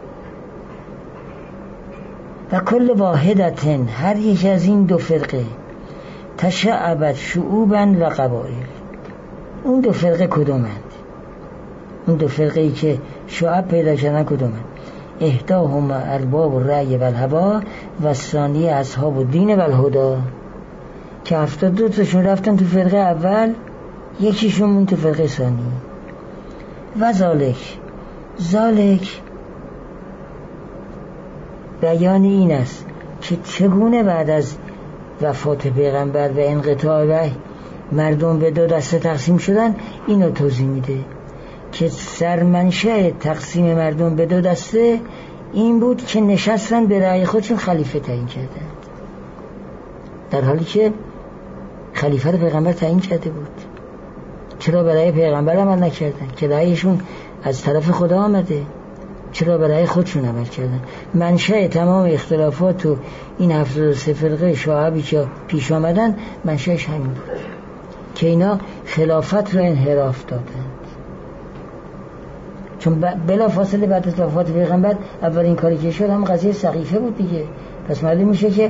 و کل واحدتن، هر یک از این دو فرقه، تشعبت شعوبا و قبایل. اون دو فرقه کدومند؟ اون دو فرقه ای که شعب پیدا کردن کدومند؟ احداهما ارباب الرأی و الهوا و ثانی اصحاب الدین و الهدی، که هفتاد دو تاشون رفتن تو فرقه اول، یکیشون مون تو فرقه ثانی. و ذالک ذالک بیان این است که چگونه بعد از وفات پیغمبر و انقطاع وحی مردم به دو دسته تقسیم شدن اینو توضیح میده که سرمنشأ تقسیم مردم به دو دسته این بود که نشستن به رأی خودشون خلیفه تعیین کردن، در حالی که خلیفه رو پیغمبر تعیین کرده بود. چرا برای پیغمبر عمل نکردن که رأیشون از طرف خدا آمده؟ چرا برای خودشون عمل کردن؟ منشأ تمام اختلافات و این هفتاد و سه فرقه شعبی که پیش آمدن منشأش همین بود که اینا خلافت رو انحراف دادند. چون بلا فاصله بعد از وفات پیغمبر اولین کاری که شد هم قضیه سقیفه بود دیگه. پس معلوم میشه که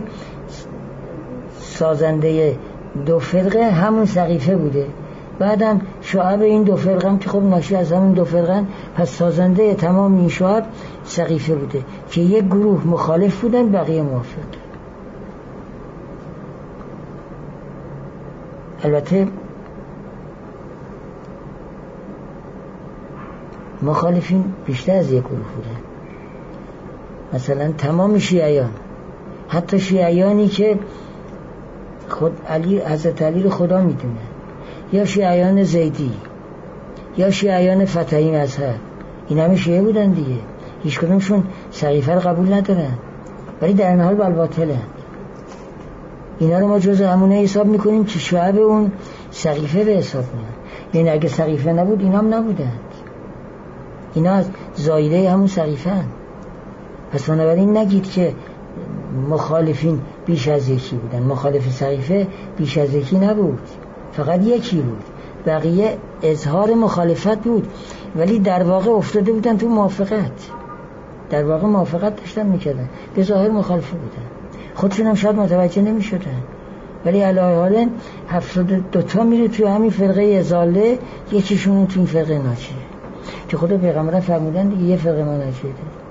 سازنده دو فرقه همون سقیفه بوده. بعدم شعب این دو فرقه هم که خب ناشی از همون دو فرقه، پس سازنده تمام این شعب سقیفه بوده که یک گروه مخالف بودن بقیه موافق. البته مخالفین بیشتر از یک گروه بودن، مثلا تمام شیعیان، حتی شیعیانی که خود علی حضرت علی رو خدا میدونه، یا شیعیان زیدی یا شیعیان فتحی مذهب، این همه شیعه بودن دیگه، هیچ کدومشون سقیفه رو قبول ندارن ولی در این حال بالباطلن. اینا رو ما جز همونه حساب میکنیم که شعب اون سقیفه به حساب میان. یعنی اگه سقیفه نبود اینا هم نبودن، اینا از زایده همون سقیفه هن. پس بنابراین نگید که مخالفین بیش از یکی بودن. مخالف سقیفه بیش از یکی نبود، فقط یکی بود، بقیه اظهار مخالفت بود ولی در واقع افتاده بودن تو موافقت، در واقع موافقت داشتن میکردن، به ظاهر مخالفه بودن، خودشون هم شاید متوجه نمیشدن ولی علاوه حالا هفتاد و دو تا میره تو همین فرقه ازاله، یکیشون تو این فرقه ناجیه که خود پیغمبر فرمودن دیگه یه فرقه ما ناجیه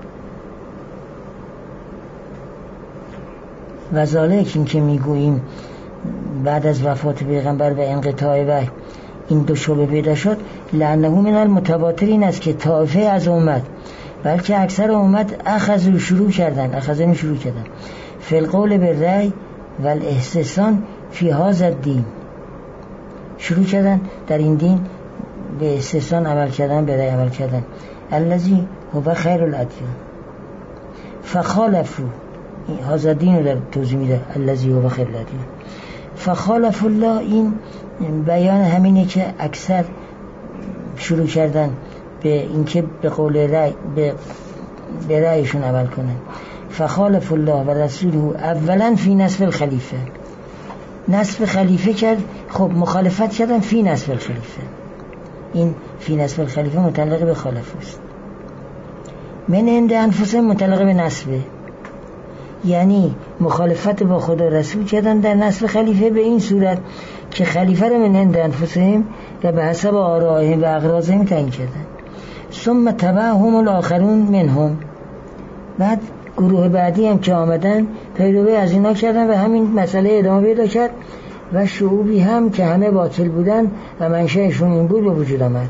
ده. و ذالک این که میگوییم بعد از وفات پیغمبر و انقطاع وحی این دو شعبه پیدا شد، لعنه من المتواتر این است که طائفه از امت بلکه اکثر امت اخذوا شروع کردن اخذن شروع کردن فی القول بالرأی و الاحسان فی هذا الدین، شروع کردن در این دین به استحسان عمل کردن، به رأی عمل کردن، الذی هو خیر الادیان فخالفوا، هذا الدین رو در توضیح میده الذی هو خیر الادیان فخالف الله. این بیان همینه که اکثر شروع کردن به اینکه به قول رأی به, به رأیشون عمل کنن. فخالف الله و رسوله اولا فی نصب الخلیفه، نصب خلیفه کرد، خب مخالفت کردن فی نصب الخلیفه، این فی نصب الخلیفه متعلق به خالف است. من عند انفسهم متعلق به نصبه، یعنی مخالفت با خدا رسول کردن در نصب خلیفه به این صورت که خلیفه رو من عند انفسهم و به حسب آرائهم و اغراضهم تعیین کردن. ثم تبعهم الاخرون منهم، بعد گروه بعدی هم که آمدن پیروی از اینا کردن و همین مسئله ادامه پیدا کرد و شعوبی هم که همه باطل بودن و منشأشون این بود به وجود آمد.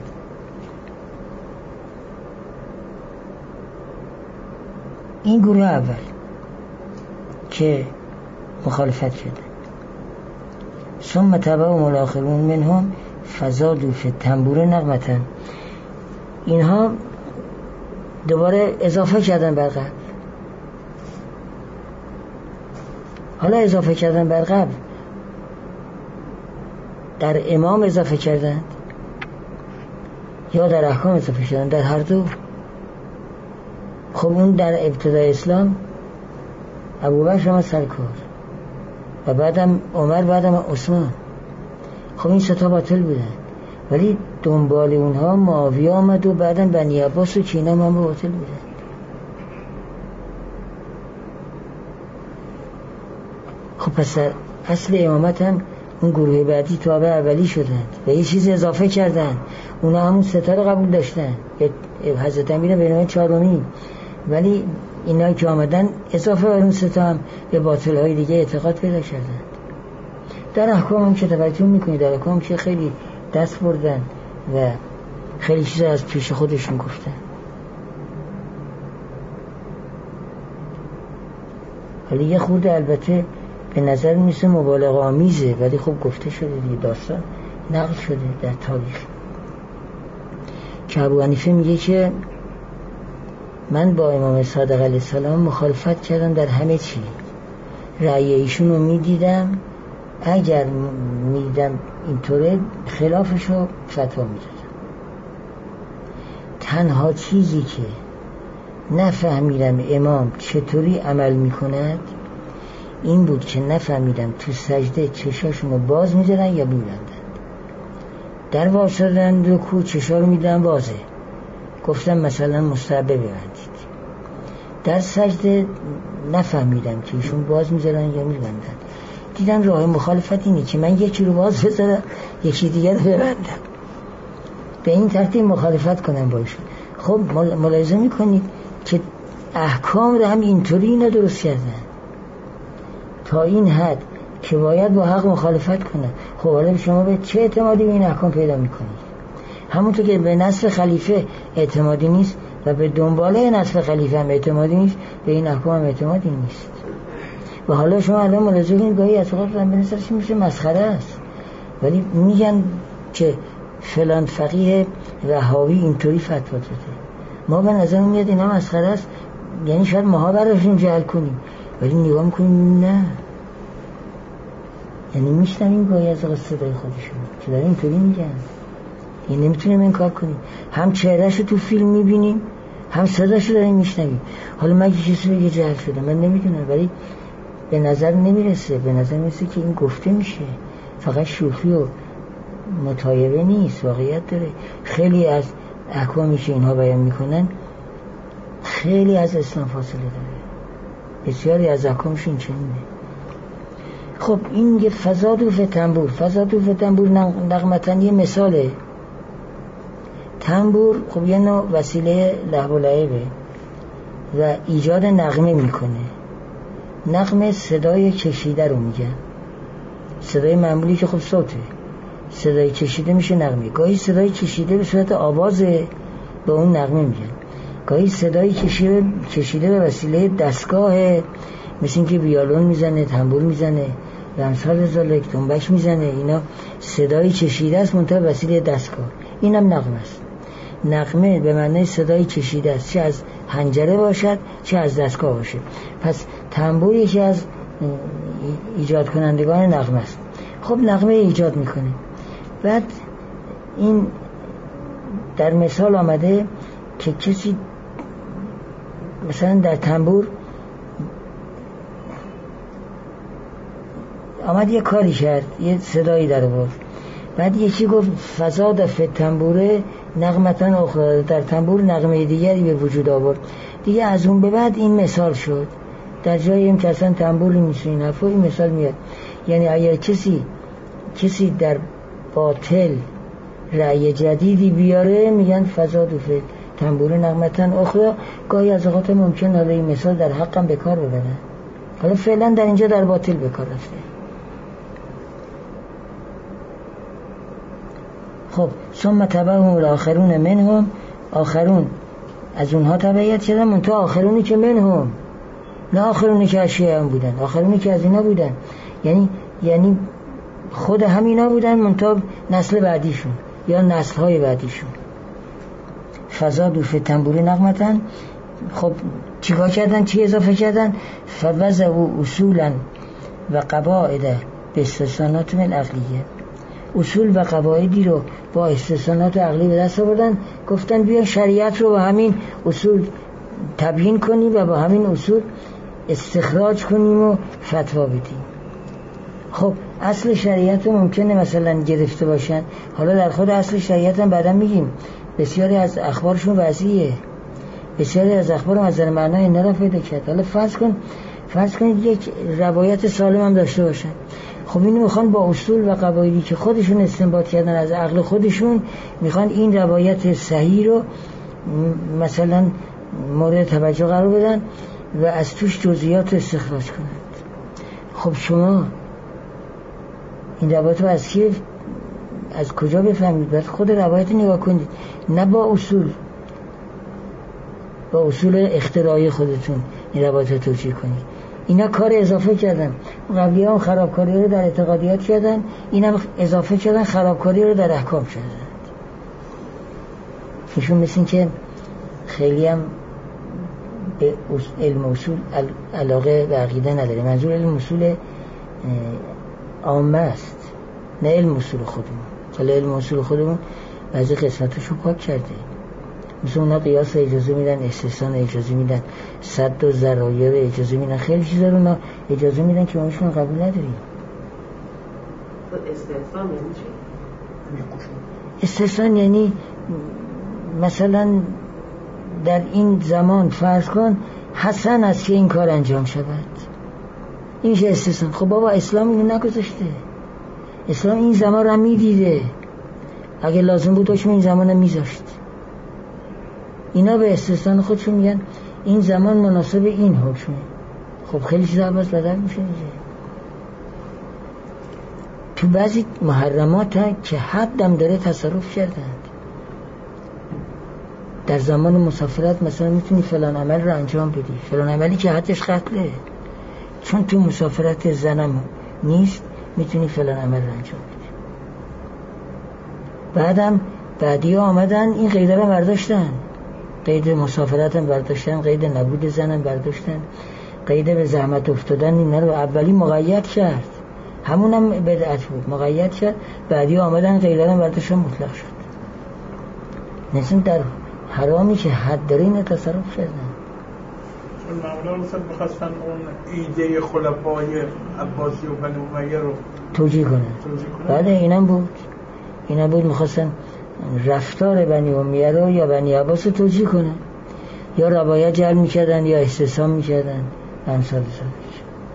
این گروه اول که مخالفت شده، ثم تبعهم الاخرون منهم فزادوا فی التنبور نغمة، اینها دوباره اضافه کردن بر قبل. حالا اضافه کردن بر قبل در امام اضافه کردن یا در احکام اضافه کردن؟ در هر دو. خب اون در ابتدای اسلام ابوبکر هم سرکار و بعدم عمر، بعدم عثمان، خب این ستا باطل بودن ولی دنبال اونها معاویه آمد و بعدم بنی عباس و کینا هم باطل بودن. خب پس اصل امامت هم اون گروه بعدی تابع اولی شدند و یه چیز اضافه کردن، اونا همون ستا رو قبول داشتن، حضرت امیر به نام چهارمی، ولی اینا که آمدن اضافه بر اون ستا هم به باطل های دیگه اعتقاد پیدا کردن. در احکام هم که توجه میکنید، در احکام که خیلی دست بردن و خیلی چیز از پیش خودشون گفتن. ولی یه خورده البته به نظر میسه مبالغه آمیزه، ولی خب گفته شده دیگه، داستان نقل شده در تاریخ که ابو حنیفه میگه که من با امام صادق علیه السلام مخالفت کردم در همه چی، رأی ایشون رو میدیدم، اگر میدیدم اینطوره خلافش رو فتوا میدادم. تنها چیزی که نفهمیدم امام چطوری عمل میکند این بود که نفهمیدم تو سجده چشاشون رو باز میدارن یا میبندن. در واسطن رکوع چشا رو میدن بازه، گفتم مثلا مستحب ببندید. در سجده نفهمیدم که ایشون باز میذارن یا میبندن. دیدم راه مخالفت اینه که من یکی رو باز بذارم یکی دیگر رو ببندم، به این ترتیب مخالفت کنم با ایشون. خب ملاحظه میکنید که احکام رو هم اینطوری اینا درست کردن تا این حد که باید با حق مخالفت کنن. خب حالا شما به چه اعتمادی به این احکام پیدا میکنید؟ همونطور که به نصف خلیفه اعتمادی نیست و به دنباله نصف خلیفه هم اعتمادی نیست، به این احکام هم اعتمادی نیست. و حالا شما الان ملاحظه کنید گاهی از اوقات به نظرش میشه مسخره است، ولی میگن که فلان فقیه وهابی اینطوری فتوا داده. ما به نظر میاد اینا مسخره است، یعنی شاید ماها براشون جهل کنیم، ولی نگاه میکنیم نه، یعنی میشنویم گاهی از اوقات صدای خودشون که داره اینطوری میگن، یعنی نمیتونیم این کار کنیم. هم چهرهشو تو فیلم میبینیم هم صداشو داریم میشنویم. حالا مگه کسی بگه جهل شده؟ من نمیدونم، ولی به نظر نمیرسه. به نظر میرسه که این گفته میشه، فقط شوخی و مطایبه نیست، واقعیت داره. خیلی از احکامی که اینها بیان میکنن خیلی از اسلام فاصله داره، بسیاری از احکامشون چنینه. خب این یه فزادو فی تنبور، فزادو فی تنبور نغمتن یه مثاله. تنبور خب یه نوع وسیله لهو و لعبه و ایجاد نغمه میکنه. نغمه صدای کشیده رو میگن، صدای معمولی که خب صوته، صدای کشیده میشه نغمه. گاهی صدای کشیده به صورت آوازه به اون نغمه میگن، گاهی صدای کشیده کشیده به وسیله دستگاهه، مثل این که ویولون میزنه، تنبور میزنه، لمسال زالک تنبش میزنه، اینا صدای کشیده است منتها وسیله دستگاه. اینم نغمه است. نغمه به معنی صدای کشیده است، چه از حنجره باشد چه از دستگاه باشه. پس تنبور یکی از ایجاد کنندگان نغمه است. خب نغمه ایجاد میکنه. بعد این در مثال آمده که کسی مثلا در تنبور آمد یه کاری کرد، یه صدایی در آورد، بعد یکی گفت فزاد فی تنبوره نغمتن اخرى، در تنبور نغمه دیگری به وجود آورد. دیگه از اون به بعد این مثال شد. در جایی هم که اصلا تنبوری نیست این حرفا این مثال میاد. یعنی اگر کسی کسی در باطل رأی جدیدی بیاره میگن فزاد فی تنبور نغمتن اخرى. گاهی از اوقات ممکن حالا این مثال در حقم به کار ببرن، حالا فعلا در اینجا در باطل به کار رفته. خب ثم تبعهم الاخرون منهم، آخرون از اونها تبعیت شدن، منتها آخرونی که منهم، نه آخرونی که از شیعه هم بودن، آخرونی که از اینا بودن، یعنی یعنی خود همینا بودن منتها نسل بعدیشون یا نسل های بعدیشون. فزادوا فی التنبور نغمتن. خب چیکار کردن؟ چی اضافه کردن؟ فوضعوا اصولا و قواعد به استثناءات العقلیه. اصول و قواعدی رو با استثناءات عقلی به دست آوردن، گفتن بیا شریعت رو با همین اصول تبیین کنیم و با همین اصول استخراج کنیم و فتوا بدیم. خب اصل شریعت رو ممکنه مثلا گرفته باشن، حالا در خود اصل شریعت هم بعدا میگیم بسیاری از اخبارشون وضعیه، بسیاری از اخبار از در معنای اینا را پیدا کرد. حالا فرض کن فرض کنید یک روایت سالم هم داشته باشن، خب اینو میخوان با اصول و قواعدی که خودشون استنباط کردن از عقل خودشون، میخوان این روایت صحیح رو مثلا مورد توجه قرار بدن و از توش جزئیات استخراج کنند. خب شما این روایت رو از کی، از کجا بفهمید؟ باید خود روایت نگاه کنید، نه با اصول با اصول اختراعی خودتون این روایت رو توجیه کنید. اینا کار اضافه کردن. قبلی هم خرابکاری رو در اعتقادیات کردن، اینا اضافه کردن خرابکاری رو در احکام کردن. ایشون مثل این که خیلی هم به علم اصول علاقه و عقیده نداره. منظور علم اصول عامه است، نه علم اصول خودمون. حالا علم اصول خودمون بعضی قسمتشو پاک کرده، مثل اونا قیاس اجازه میدن، استثناء اجازه میدن، صد و ذرایر اجازه میدن، خیلی چیزا رو اونا اجازه میدن که ما شون قبول نداریم. استثناء یعنی چی؟ استثناء یعنی مثلا در این زمان فرض کن حسن است که این کار انجام شود، این میشه استثناء. خب بابا اسلام اینو نگذاشته، اسلام این زمان رو میدیده، اگه لازم بود داشت این زمان رو میذاشت. اینا به استثناء خودشون میگن این زمان مناسب این حکمه. خب خیلی چیزا عوض بدل میشه دیگه. تو بعضی محرمات ها که حدم داره تصرف کردند. در زمان مسافرت مثلا میتونی فلان عمل رو انجام بدی، فلان عملی که حدش قتله، چون تو مسافرت زنم نیست میتونی فلان عمل رو انجام بدی. بعدم بعدی ها آمدن این قیده رو برداشتن، قید مسافرت هم برداشتن، قید نبود زن هم برداشتن، قید به زحمت افتادن اینا رو اولی مقید کرد، همون هم بدعت بود، مقید کرد، بعدی آمدن قیده رو برداشتن، مطلق شد. نسیم در حرامی که حد داره این تصرف کردن. چون معمولا مثلا بخواستن اون ایده خلفای عباسی و بنی امیه رو توجیه کنن. بعد اینم بود اینا بود میخواستن رفتار بنی امیه رو یا بنی عباس رو توجیه کنن، یا روایت جعل میکردن یا استثناء میکردن امثال ذالک.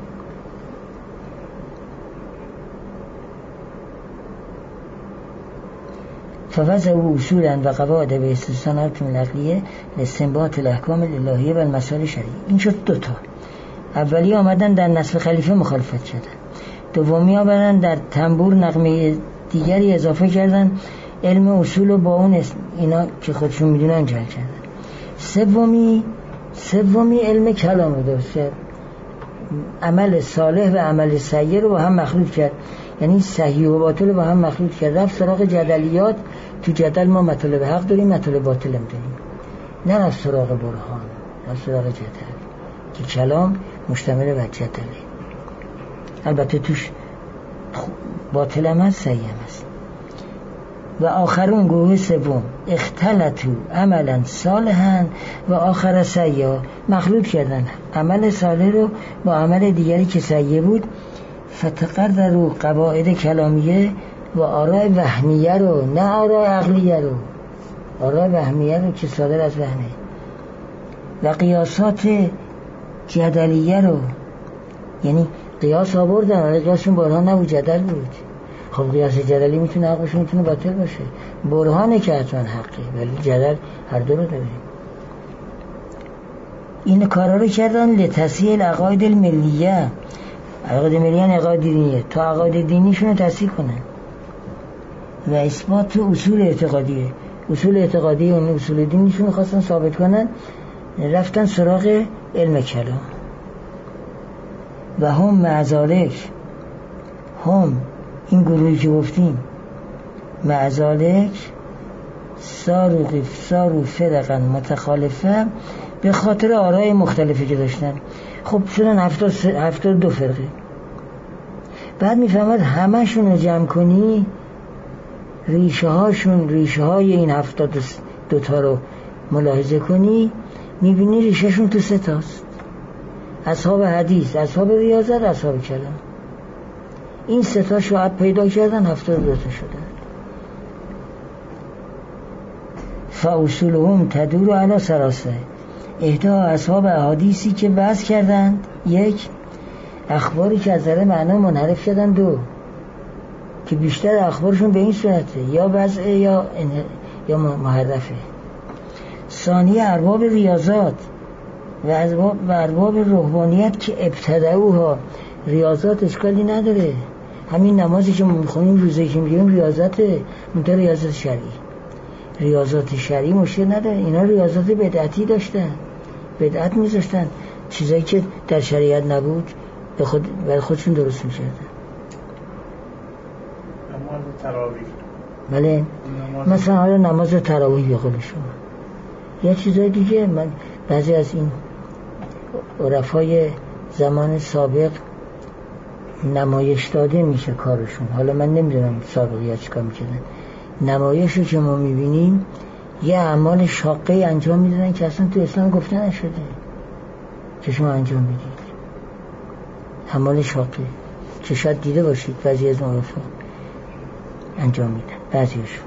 فوضعوا اصولا و قواعد به استثناءات العقلیه لاستنباط الاحکام الالهیه و المسائل شرعیه. این شد دوتا. اولی آمدن در نسب خلیفه مخالفت کردن، دومی آمدن در تنبور نغمه دیگری اضافه کردن، علم اصول با اون اینا که خودشون میدونن جل کردن. سومی سومی علم کلام رو درست کرد، عمل صالح و عمل سیء رو با هم مخلوط کرد، یعنی صحیح و باطل رو با هم مخلوط کرد. رفت سراغ جدلیات. تو جدل ما مطالب حق داریم، مطالب باطل هم داریم، نه رفت سراغ برهان، رفت سراغ جدل که کلام مشتمل بر جدله. البته توش باطل هم هست، صحیح هم هست. و آخرون گروه سوم اختلطوا عملا صالحا و آخر سیئا، مخلوط کردن عمل صالح رو با عمل دیگری که سیء بود. فتقرروا قواعد کلامیه و آراء وهمیه رو، نه آراء عقلیه رو، آراء وهمیه رو که صادر از وهمه، و قیاسات جدلیه رو، یعنی قیاس آوردن ولی قیاسشون برهان نبود، جدل بود. خب قیاس جدلی میتونه حق باشه، میتونه باطل باشه، برهانه که حتما حقه، ولی جدل هر دو رو داره. این کارا رو کردن لتصحیح العقاید الملیه. عقاید ملیه نه عقاید دینیه، تا عقاید دینیشون رو تصحیح کنن و اثبات اصول اعتقادیه. اصول اعتقادی اون اصول دینیشون رو خواستن ثابت کنن، رفتن سراغ علم کلام. و هم معذالک، هم این گروهی که گفتیم معذالک سارو سارو فرقا متخالفه به خاطر آرای مختلفی که داشتن. خب شدن هفتاد هفتاد دو فرقه. بعد میفهمد همه شون رو جمع کنی، ریشه هاشون ریشه های این هفتاد دو تا رو ملاحظه کنی، میبینی ریشه شون تو سه تاست: اصحاب حدیث، اصحاب ریاضت، اصحاب کلام. این سه تا شعب پیدا کردن، هفتاد دو تا شدن. فاصولهم تدور علی ثلاثه. اهدا اصحاب احادیثی که بحث کردند، یک، اخباری که از نظر معنا منحرف شدن، دو، که بیشتر اخبارشون به این صورته یا وضعه یا یا محرفه. ثانی ارباب ریاضات و ارباب و ارباب روحانیت که ابتدعوها. ریاضات اشکالی نداره، همین نمازی که میخونیم، روزی که میگیم ریاضته، منتها ریاضت شرعی. ریاضات شرعی مشکل نداره. اینا ریاضات بدعتی داشتن، بدعت میذاشتن. چیزایی که در شریعت نبود به خود برای خودشون درست می‌کردن. نماز تراویح. بله. مثلا حالا نماز تراویح به قول شما. یا چیزای دیگه. من بعضی از این عرفای زمان سابق نمایش داده میشه کارشون. حالا من نمیدونم سابقی ها چیکار میکردن. نمایش رو که ما میبینیم یه اعمال شاقه انجام میدادن که اصلا تو اسلام گفته نشده که شما انجام بدید. اعمال شاقه که شاید دیده باشید بعضی از عرفا انجام میدن، بعضیشون.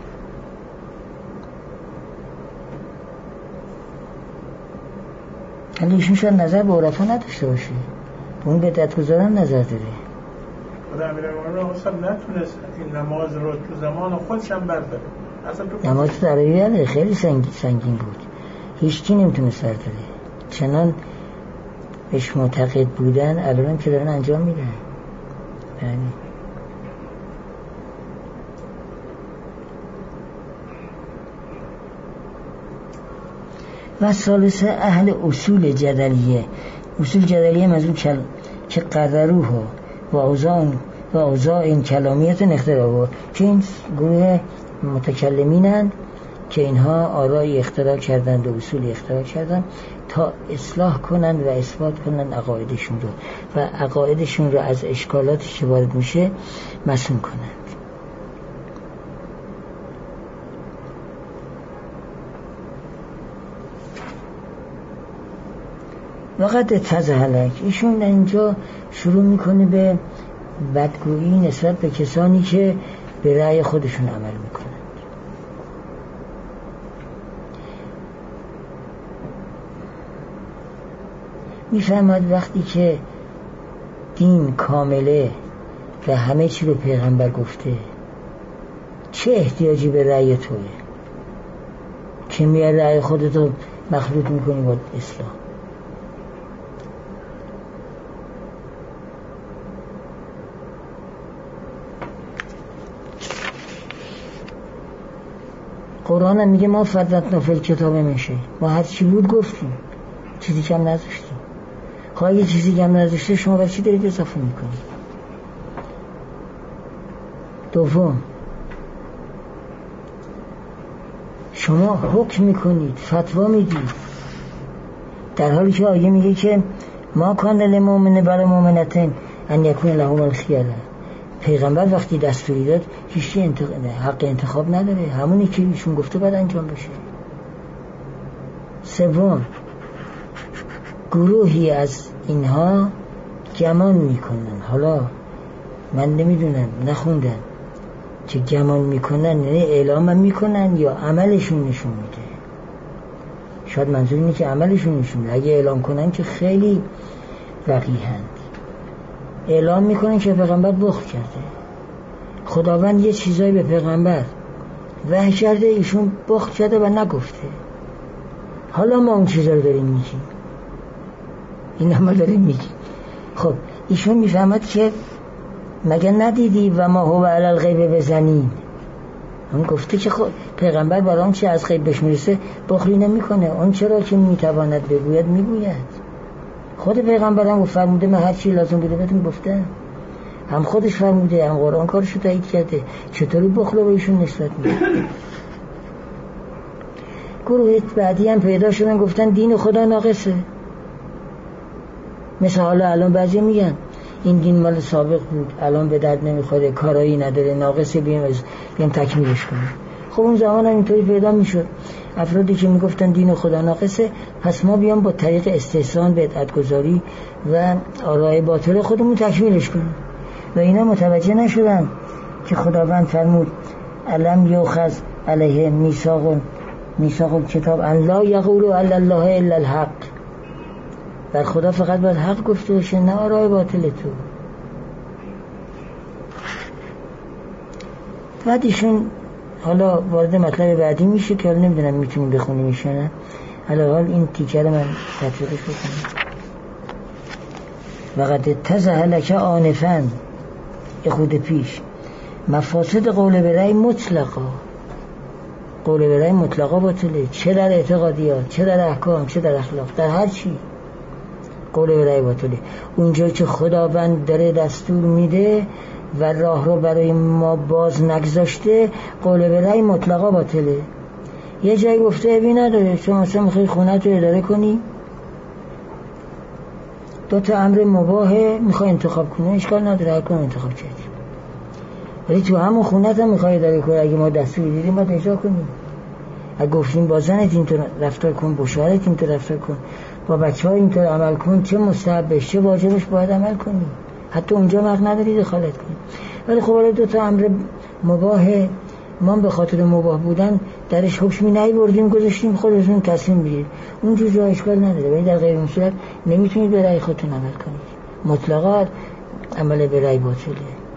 حالا ایشون شاید نظر به عرفا نداشته باشه، اون بدعت گذاران نظر داره. خدا امیرالمومنین اصلا نتونست این نماز رو تو زمان خودش هم برداره. نماز تراویح خیلی سنگین بود، هیچ کی نمیتونست برداره. چنان بهش معتقد بودن الان که دارن انجام میدن. بله. و ثالثه اهل اصول جدلیه. اصول جدلیه مضمون کل... که قدروه و اوضاع و اوضاع این کلامیت اختراع که این گروه متکلمینند که اینها آرای اختراع کردند و اصول اختراع کردند تا اصلاح کنند و اثبات کنند عقایدشون رو و عقایدشون رو از اشکالاتی که وارد میشه مصون کنند. وقت تزهلک ایشون اینجا شروع میکنه به بدگویی نسبت به کسانی که به رأی خودشون عمل میکنند. میفهمد وقتی که دین کامله و همه چی رو پیغمبر گفته چه احتیاجی به رأی توه که میای رأی خودتو مخلوط میکنی با اسلام. قرآن هم میگه ما فرضنا فی الکتاب میشه، ما هر چی بود گفتیم، چیزی کم نذاشتیم. خواهی یه چیزی کم نذاشته شما برای چی دارید اضافه میکنید؟ دوم، شما حکم میکنید، فتوا میدید، در حالی که آیه میگه که ما کان للمؤمن ولا مؤمنة ان یکون لهم الخیارة. پیغمبر وقتی دستوری داد هیچ انتخ... حق انتخاب نداره، همونی که ایشون گفته باید انجام بشه. سوم، گروهی از اینها گمان میکنن، حالا من نمیدونم نخوندم که گمان میکنن یعنی اعلام میکنن یا عملشون نشون میده. شاید منظور اینه که عملشون نشون میده. اگه اعلام کنن که خیلی وقیحند. اعلام میکنن که پیغمبر بخل کرده، خداوند یه چیزایی به پیغمبر وحی کرده، ایشون بخل کرده و نگفته. حالا ما اون چیزا رو داریم میگیم، این هم داریم میگیم. خب ایشون میفهمد که مگه ندیدی و ما هو علی الغیب بزنین، اون گفته که خب پیغمبر برای اون چی از غیب بهش میرسه بخلی نمیکنه، اون چرا که میتواند بگوید میگوید. خود پیغمبر هم فرموده من هر چی لازم بوده بهتون گفتم، هم خودش فرموده هم قرآن کارشو تایید کرده، چطوری بخل رو ایشون نسبت میده؟ گروه بعدی هم پیدا شدن گفتن دین خدا ناقصه. مثل حالا الان بعضی میگن این دین مال سابق بود، الان به درد نمیخوره، کارایی نداره، ناقصه، بیایم از بیایم تکمیلش کنیم. خب اون زمان هم اینطوری پیدا میشد افرادی که میگفتن دین خدا ناقصه، پس ما بیام با طریق استحسان، بدعت‌گذاری و آراء باطل خودمون تکمیلش کنیم. و اینا متوجه نشدن که خداوند فرمود علم یؤخذ علیه میثاق میثاق کتاب ان لا یقولوا علی الله الا الحق. بر خدا فقط باید حق گفته باشه، نه آراء باطل تو. بعد ایشون حالا وارد مطلب بعدی میشه که حالا نمیدونم میتونیم بخونیم میشه نه، حالا حال این تیکه رو من تطبیقش بکنم. وقت تزهلک آنفن خود پیش مفاسد قول برای مطلقا، قول برای مطلقا باطله، چه در اعتقادیات، چه در احکام، چه در اخلاق، در هر چی. قول به رأی باطله. اونجا که خداوند داره دستور میده و راه رو برای ما باز نگذاشته، قول به رأی مطلقا باطله. یه جایی گفته ابی نداره، چون مثلا میخوای خونت رو اداره کنی، دو تا امر مباهه میخوای انتخاب کنی، اشکال نداره، هر کدوم انتخاب کردی. ولی تو همون خونت هم میخوای اداره کنی، اگه ما دستور دیدیم باید اجرا کنیم. اگه گفتیم با زنت اینطور رفتار کن، با شوهرت اینطور رفتار کن، با بچه‌ها اینطور عمل کن، چه مستحبش چه واجبش باید عمل کنی. حتی اونجا حق نداری دخالت کنی. ولی خب ولی دو تا امر مباح ما به خاطر مباح بودن درش حکمی نیاوردیم، گذاشتیم خودتون تصمیم بگیرید. اونجا جا اشکال نداره، ولی در غیر اون صورت نمیتونید به رأی خودتون عمل کنید. مطلقاً عمل به رأی باطله.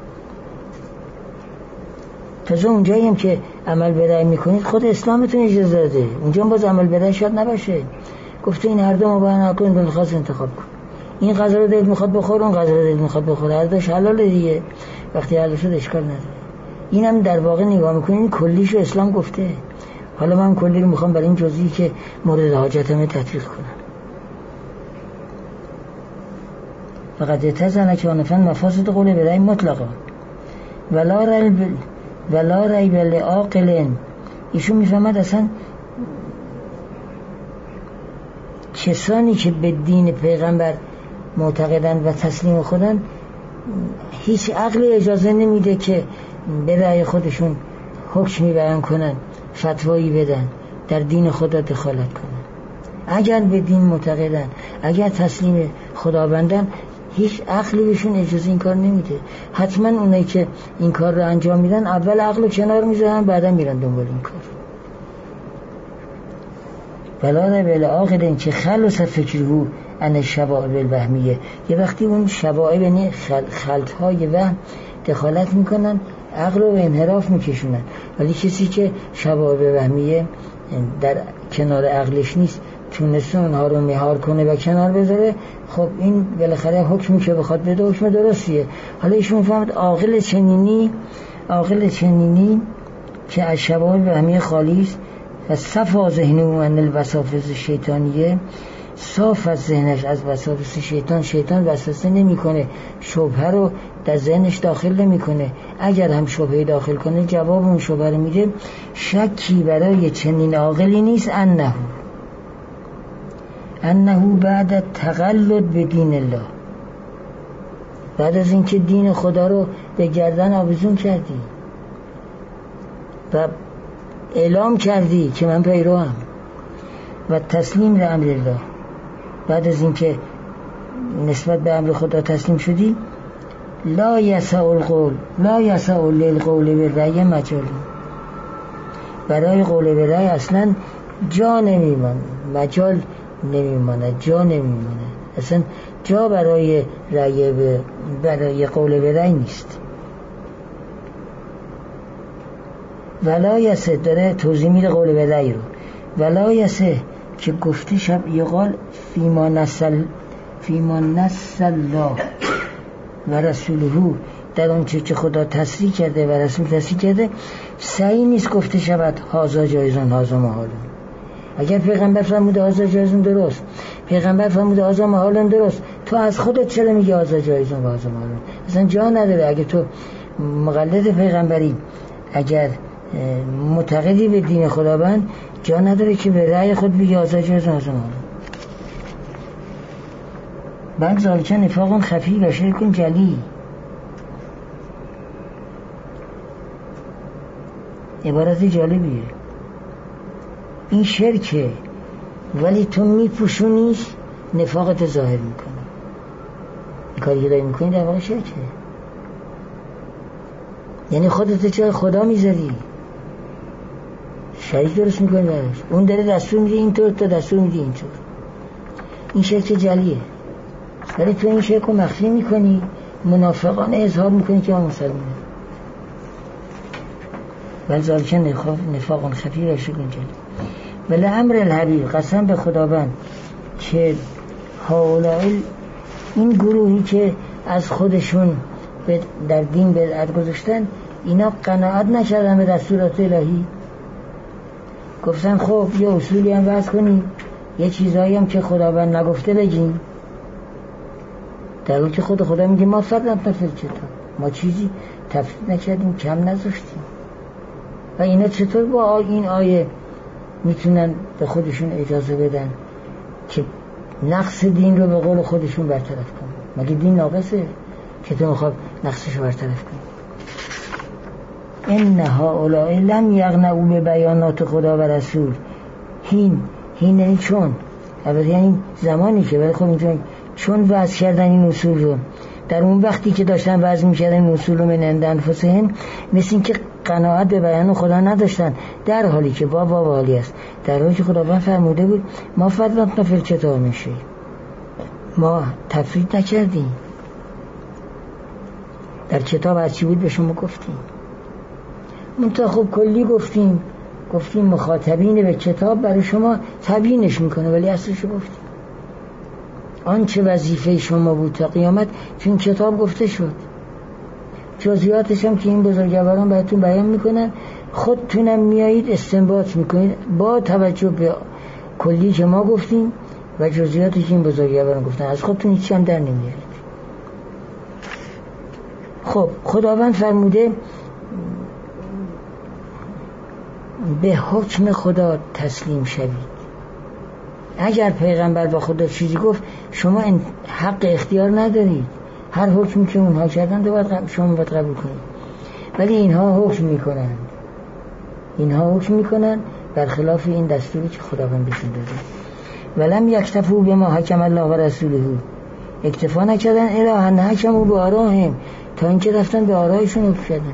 تازه اونجایی هم که عمل به رأی میکنید خود اسلامتون اجازه داده، اونجا هم باز عمل به رأی شاید نباشه. گفته این هر دو مباح نکن، دل خاص انتخاب کن. این غذا رو دلت میخواد بخور، اون غذا رو دلت میخواد بخور، هر دوش حلاله دیگه. وقتی حلال شد اشکال نداره. اینم در واقع نگاه میکنین کلیشو اسلام گفته. حالا من کلی رو میخوام برای این جزئی که مورد حاجتمه تطبیق کنم. فقط اتزنه که آنفن مفاسد قول به رأی مطلقا ولا ریب ولا ریب لعاقل. ایشون میفهمد اصلا کسانی که به دین پیغمبر معتقدند و تسلیم خودند هیچ عقل اجازه نمیده که به رأی خودشون حکمی بیان کنن، فتوایی بدن، در دین خدا دخالت کنن. اگر به دین معتقدن، اگر تسلیم خداوندن، هیچ عقلی بهشون اجازه این کار نمیده. حتما اونایی که این کار رو انجام میدن اول عقل کنار میذارن، بعدا میرن دنبال این کار. بلا بل عاقل که خلص فکره ان شوائب الوهمیه. یه وقتی اون شوائب یعنی خلطهای وهم دخالت میکنن، عقل رو به انحراف میکشونن. ولی کسی که شوائب وهمیه در کنار عقلش نیست، تونسته اونها رو مهار کنه و کنار بذاره، خب این بالاخره حکمی که بخواد بده حکم درستیه. حالا ایشون فهمد عاقل چنینی عاقل چنینی که از شوائب وهمیه خالی است و صفا ذهنه و ان الوساوس شیطانیه، صاف از ذهنش از وسواس شیطان. شیطان وسوسه نمیکنه، شبهه رو در ذهنش داخل نمیکنه. اگر هم شبهه داخل کنه جواب اون شبهه رو میده. شکی برای چنین عاقلی نیست انه انه بعد تقلد به دین الله، بعد از اینکه دین خدا رو به گردن آویزون کردی و اعلام کردی که من پیروام و تسلیم به امر الله، بعد از اینکه نسبت به امر خدا تسلیم شدی، لا یسع القول لا یسع للقول بالرأی مجال. برای قول بالرأی اصلا جا نمیمانه، مجال نمیمانه، جا نمیمانه، اصلا جا برای رأی به برای قول بالرأی نیست. ولا یسع داره توضیح میده قول بالرأی رو. ولا یسع که گفته شب یقال فیما نسل فیما نسل الله و رسوله، در اون چه که خدا تصریح کرده و رسول تصریح کرده، صحیح نیست گفته شود هازا جایزون هازا محالون. اگر پیغمبر فرموده هازا جایزون درست، پیغمبر فرموده هازا محالون درست، تو از خودت چرا میگی هازا جایزون و هازا محالون؟ اصلا جا نداره. اگه تو مقلد پیغمبری، اگر معتقدی به دین خداوند، جا نداره که به رأی خود بگی هازا جایزون هازا محالون. بعد ذالکه نفاق خفی و شرک جلی. عبارت جالبیه. این شرکه ولی تو میپوشونیش، نفاقت ظاهر میکنه. این کاری که داری میکنی در واقع شرکه. یعنی خودت چرا خدا میذاری، شریک درست میکنی درش. اون داره دستور میده اینطور، تو دستور میده اینطور. این شرک جلیه. ولی تو این شرک رو مخفی میکنی، منافقانه اظهار میکنی که ما مسلمانه. بل ذالکه نفاق خفی و شرک جلی. ولی امر الحبیب، قسم به خداوند که هؤلاء این گروهی که از خودشون در دین بدعت گذاشتن، اینا قناعت نکردن به دستورات الهی. گفتن خب یه اصولی هم وضع کنیم، یه چیزایی هم که خداوند نگفته بگیم. در حالی که خود خدا میگه ما فرضاً نفل کتاب، ما چیزی تفریط نکردیم، کم نذاشتیم. و اینا چطور با این آیه میتونن به خودشون اجازه بدن که نقص دین رو به قول خودشون برطرف کنن؟ مگه دین ناقصه که تو میخواد نقصش رو برطرف کنی؟ ان هؤلاء لم یقنعوا به بیانات خدا و رسول. هین هین یعنی چون، البته یعنی زمانی که، ولی خب اینجا چون وضع کردن این اصول رو، در اون وقتی که داشتن وضع میکردن این اصول رو من عند انفسهم، مثل این که قناعت به بیان خدا نداشتن، در حالی که با با والی است، در حالی که خداوند فرموده بود ما فرضاً فی الکتاب میشه، ما تفرید نکردیم، در کتاب هرچی بود به شما گفتیم. منتها خب کلی گفتیم گفتیم مخاطبین به کتاب برای شما تبیینش میکنه، ولی اصلشو گفتیم. آنچه وظیفه شما بود تا قیامت تو این کتاب گفته شد، جزئیاتش هم که این بزرگواران براتون بیان میکنن، خودتونم میایید استنباط میکنید با توجه به کلی که ما گفتیم و جزئیاتی که این بزرگواران گفتن، از خودتون هیچی هم در نمیارید. خب خداوند فرموده به حکم خدا تسلیم شوید. اگر پیغمبر با خدا چیزی گفت شما حق اختیار ندارید، هر حکمی که اونها کردن رو باید شما باید قبول کنید. ولی اینها حکم میکنند اینها حکم میکنند برخلاف این دستوری که خداوند بهشون داده. ولم یکتفوا بما حکم الله و رسوله، اکتفا نکردن الا ان حکموا بآرائهم، تا اینکه رفتن به آرایشون حکم کردن،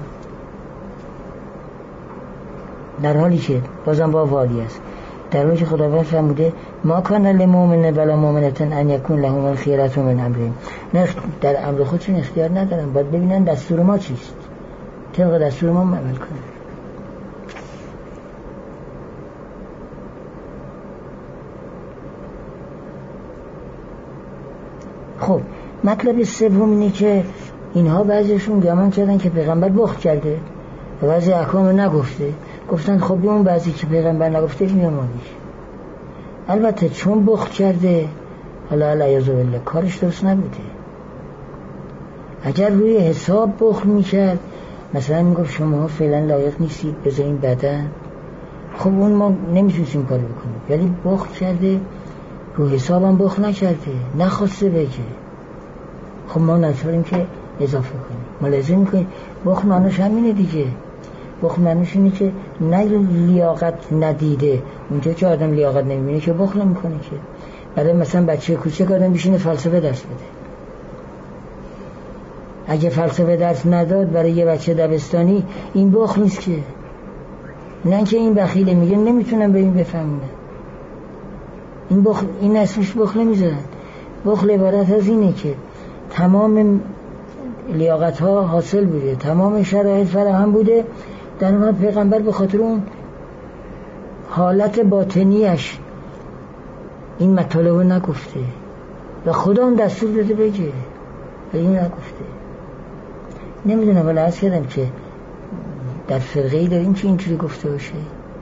در حالی که بازم با والی است، در حالی که خداوند فرموده ما کان للمؤمن ولا مؤمنة ان یکون لهم الخیرة من امرهم، نه در امر خودشون اختیار ندارن، باید ببینن دستور ما چیست، طبق دستور ما عمل کنن. خب مطلب سوم اینه که اینها بعضیشون گمان کردن که پیغمبر بخل کرده و بعضی احکام نگفته، گفتن خب اون بعضی که پیغمبر نگفته میامانیش. البته چون بخل کرده، حالا علیه بالله کارش درست نبوده. اگر روی حساب بخل میکرد، مثلا میگفت شما فعلا لایق نیستید بذارین بدن، خب اون ما نمیتونیم کاری بکنیم. ولی بخل کرده، روی حسابم بخل نکرده، نخواسته بگه، خب ما نتونیم که اضافه کنیم، ما لازم میکنیم. بخل معنیش همینه دیگه، بخل معنیش اینه که نه لیاقت ندیده، اونجا که آدم لیاقت نمیبینه که بخل نمیکنه که. برای مثلا بچه کوچک آدم بشینه فلسفه درس بده، اگه فلسفه درس نداد برای یه بچه دبستانی، این بخل نیست که. نه که این بخیله، میگه نمیتونم به این بفهمونم، این بخل، این اسمش بخل نمیذارن. بخل عبارت از اینه که تمام لیاقت ها حاصل بوده، تمام شرایط فراهم بوده، در اون پیغمبر به خاطر اون حالت باطنیش این مطالب رو نگفته و خدا هم دستور داده بگه و این نگفته. نمیدونم، ولی عرض کردم که در فرقه‌ای داریم که اینجوری گفته باشه،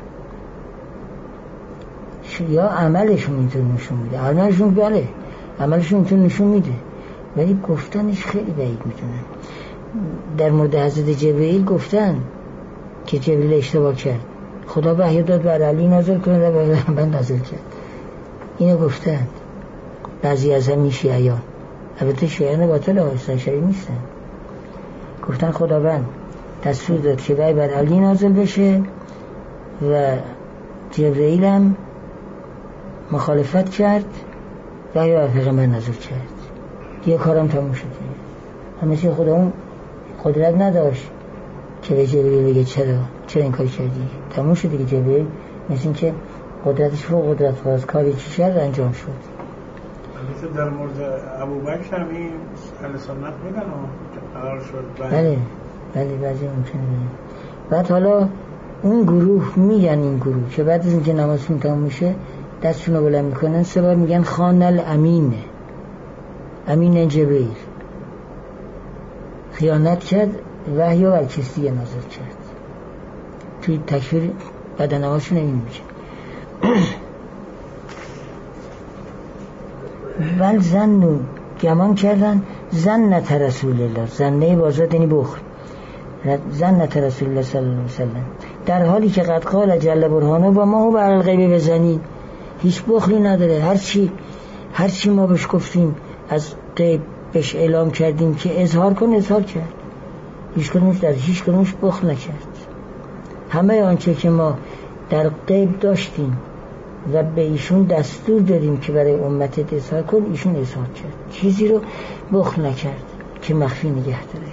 یا عملشون اینطور نشون میده. عملشون بله، عملشون اینطور نشون میده، ولی گفتنش خیلی بعید میتونن. در مورد حضرت جبرئیل گفتن که جبرئیل اشتباه کرد، خدا وحی داد بر علی نازل کنه و بر پیغمبر نازل کرد. اینو گفتن بعضی از همین شیعیان، البته شیعیان باطل هستن، شیعی نیستن. گفتن خداوند دستور داد که وحی بر علی نازل بشه و جبرئیل هم مخالفت کرد و یا پیغمبر نازل کرد، دیگه کارم تموم شده. همیشه خدا اون قدرت نداشت که به جبرئیل بگه چرا چرا این کاری کردی، تموم شد دیگه. جبرئیل مثل این که قدرتش رو قدرت خواست، کاری چی شد انجام شد. البته در مورد ابوبکر هم این اهل سنت میگن که قرار شد. بله بله بعضی ممکنه بگن. بعد حالا اون گروه میگن، این گروه که بعد از اینکه نمازشون تموم میشه دستشون رو بلند میکنن، سه بار میگن خان الامین، امین جبرئیل خیانت کرد، وحی و کسی نازل کرد. توی تکفیر بعد نمازشون این میگه. ول ظنوا، گمان کردن زنت رسول الله، زنه بازات یعنی بخل، زنت رسول الله صلی الله علیه وسلم، در حالی که قد قال جل برهانه و ما هو بر الغیب بزنید، هیچ بخلی نداره. هر چی هر چی ما بهش گفتیم از غیب بهش اعلام کردیم که اظهار کن، اظهار کرد. هیچ کدومش در هیچ کدومش بخل نکرد. همه آنچه که ما در غیب داشتیم و به ایشون دستور دادیم که برای امتت اظهار کن، ایشون اظهار کرد. چیزی رو بخل نکرد که مخفی نگه داره.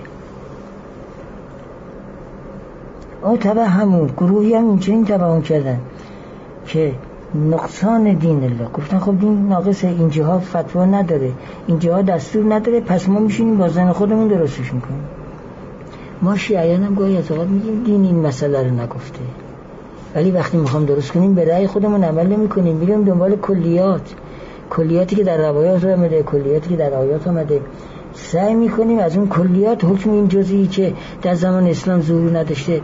آن تبع همون گروهی هم اینچنین تبعون کردن که نقصان دین الله، گفتن خب دین ناقصه، این جهاد فتوا نداره، این جهاد دستور نداره، پس ما میشینیم با زن خودمون درستش میکنیم. ما شیعیان هم گاهی از اوقات میگیم دین این مسئله رو نگفته، ولی وقتی میخوام درست کنیم به رأی خودمون عمل نمیکنیم، میریم دنبال کلیات، کلیاتی که در روایات آمده، کلیاتی که در آیات آمده، سعی میکنیم از اون کلیات حکم این جزئی که در زمان اسلام ظهور نداشته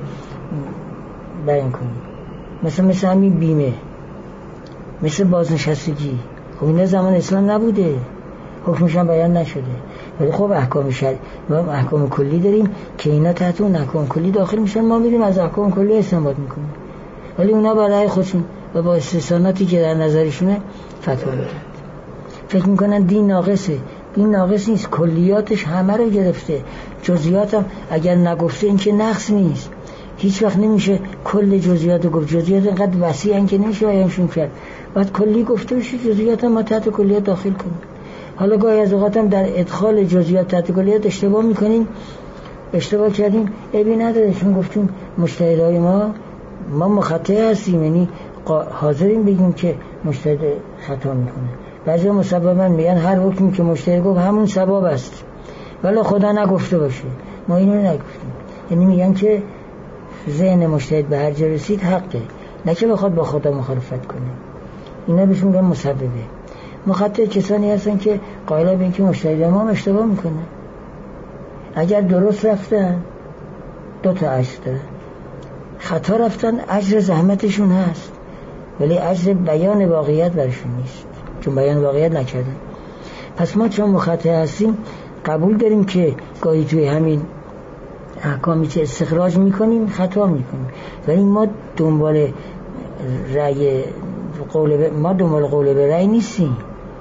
بیان کنیم. مثلا مثل همین بیمه، مثل بازنشستگی، خب این زمان اسلام نبوده، حکمش هم بیان نشده، ولی خب احکام شرعی و احکام کلی داریم که اینا تحت اون احکام کلی داخل میشن، ما میریم از احکام کلی استنباط میکنیم، ولی اونا برای خودشون و با استثناءاتی که در نظرشونه فتوا میدن. فکر میکنن دین ناقصه. دین ناقص نیست، کلیاتش همه رو گرفته، جزئیات هم اگر نگفته این که نقص نیست. هیچ وقت نمیشه کل جزئیات گفت، جزئیات اینقدر وسیعن که نمیشه بیانشون کرد، باید کلی گفته بشه، جزئیات هم ما تحت کلیات داخل کنیم. حالا گاهی از اوقات هم در ادخال جزئیات تحت کلیات اشتباه میکنیم، اشتباه کردیم، عیبی نداره، چون گفتیم مجتهدای ما ما مخطئ هستیم، یعنی حاضریم بگیم که مجتهد خطا میکنه. بعضی مسببا میگن هر حکمی که مجتهد گفت همون سبب است، ولی خدا نگفته باشه، ما اینو نگفتیم. یعنی میگن که ذهن مجتهد به هر جا رسید حقه، نه که بخواد با خدا مخالفت کنه. اینا بهشون میگن مسببه. مخطئ کسانی هستن که قائل به اینکه مجتهد ما اشتباه میکنه، اگر درست رفتن دو تا اجر دارن، خطا رفتن اجر زحمتشون هست، ولی اجر بیان واقعیت برشون نیست، چون بیان واقعیت نکردن. پس ما چون مخطئ هستیم قبول داریم که گاهی توی همین احکامی که استخراج میکنیم خطا میکنیم، ولی ما دنبال رأی قول ب... ما دنبال قول به رأی نیستیم.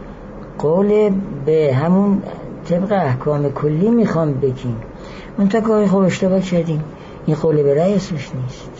قول به همون طبق احکام کلی میخوام بگیم، منتها گاهی خوب اشتباه کردیم، این قول به رأی اسمش نیست.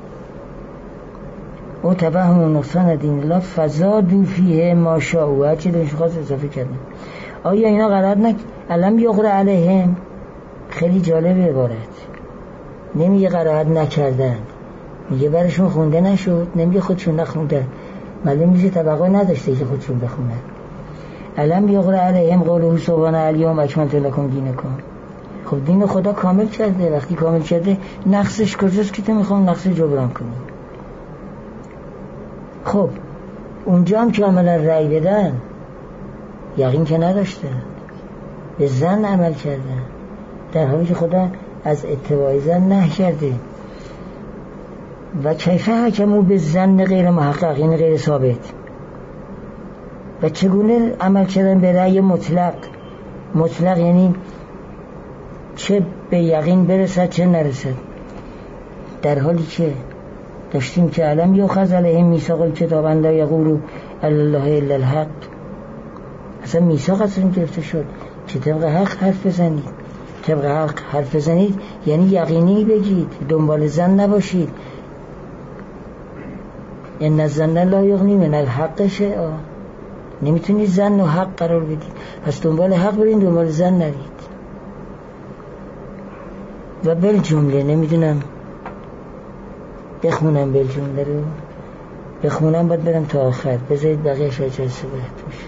او تبع همون نقصان دین الله فزادو فیه ما شاءوا، هر چی دلش خواست اضافه کردن. آیا اینا قرار نک علم یقرأ علیهم؟ خیلی جالب عبارت، نمیگه قرائت نکردن، میگه برشون خونده نشد، نمیگه خودشون نخوندن، معلوم میشه طبقه نداشته که خودشون بخونن. علم یقرأ علیهم قوله سبحان الیوم اکملت لکم دینکم. خب دین خدا کامل کرده، وقتی کامل کرده نقصش کجاست که تو میخوام نقص جبران کنی؟ خب اونجا هم که عملا رأی بدن یقین که نداشتن، به زن عمل کردن، در حالی که خدا از اتباع زن نهی کرده. و کیفه حکمو به زن غیر محقق، یعنی غیر ثابت. و چگونه عمل کردن به رأی مطلق؟ مطلق یعنی چه به یقین برسد چه نرسد، در حالی که داشتیم که علم یؤخذ علیهم میثاق الکتاب ان لا یقولوا علی الله الا الحق. اصلا میثاق اصلا گرفته شد که طبق حق حرف بزنید، طبق حق حرف بزنید یعنی یقینی بگید، دنبال زن نباشید. ان الظن لا یغنی من الحق شیئا، نمیتونید زن و حق قرار بدید، پس دنبال حق برید، دنبال زن نرید. و بل جمله نمیدونم بخونم، بل جمله رو بخونم باید برم تا آخر، بذارید بقیه شاید جلسه باید باشه.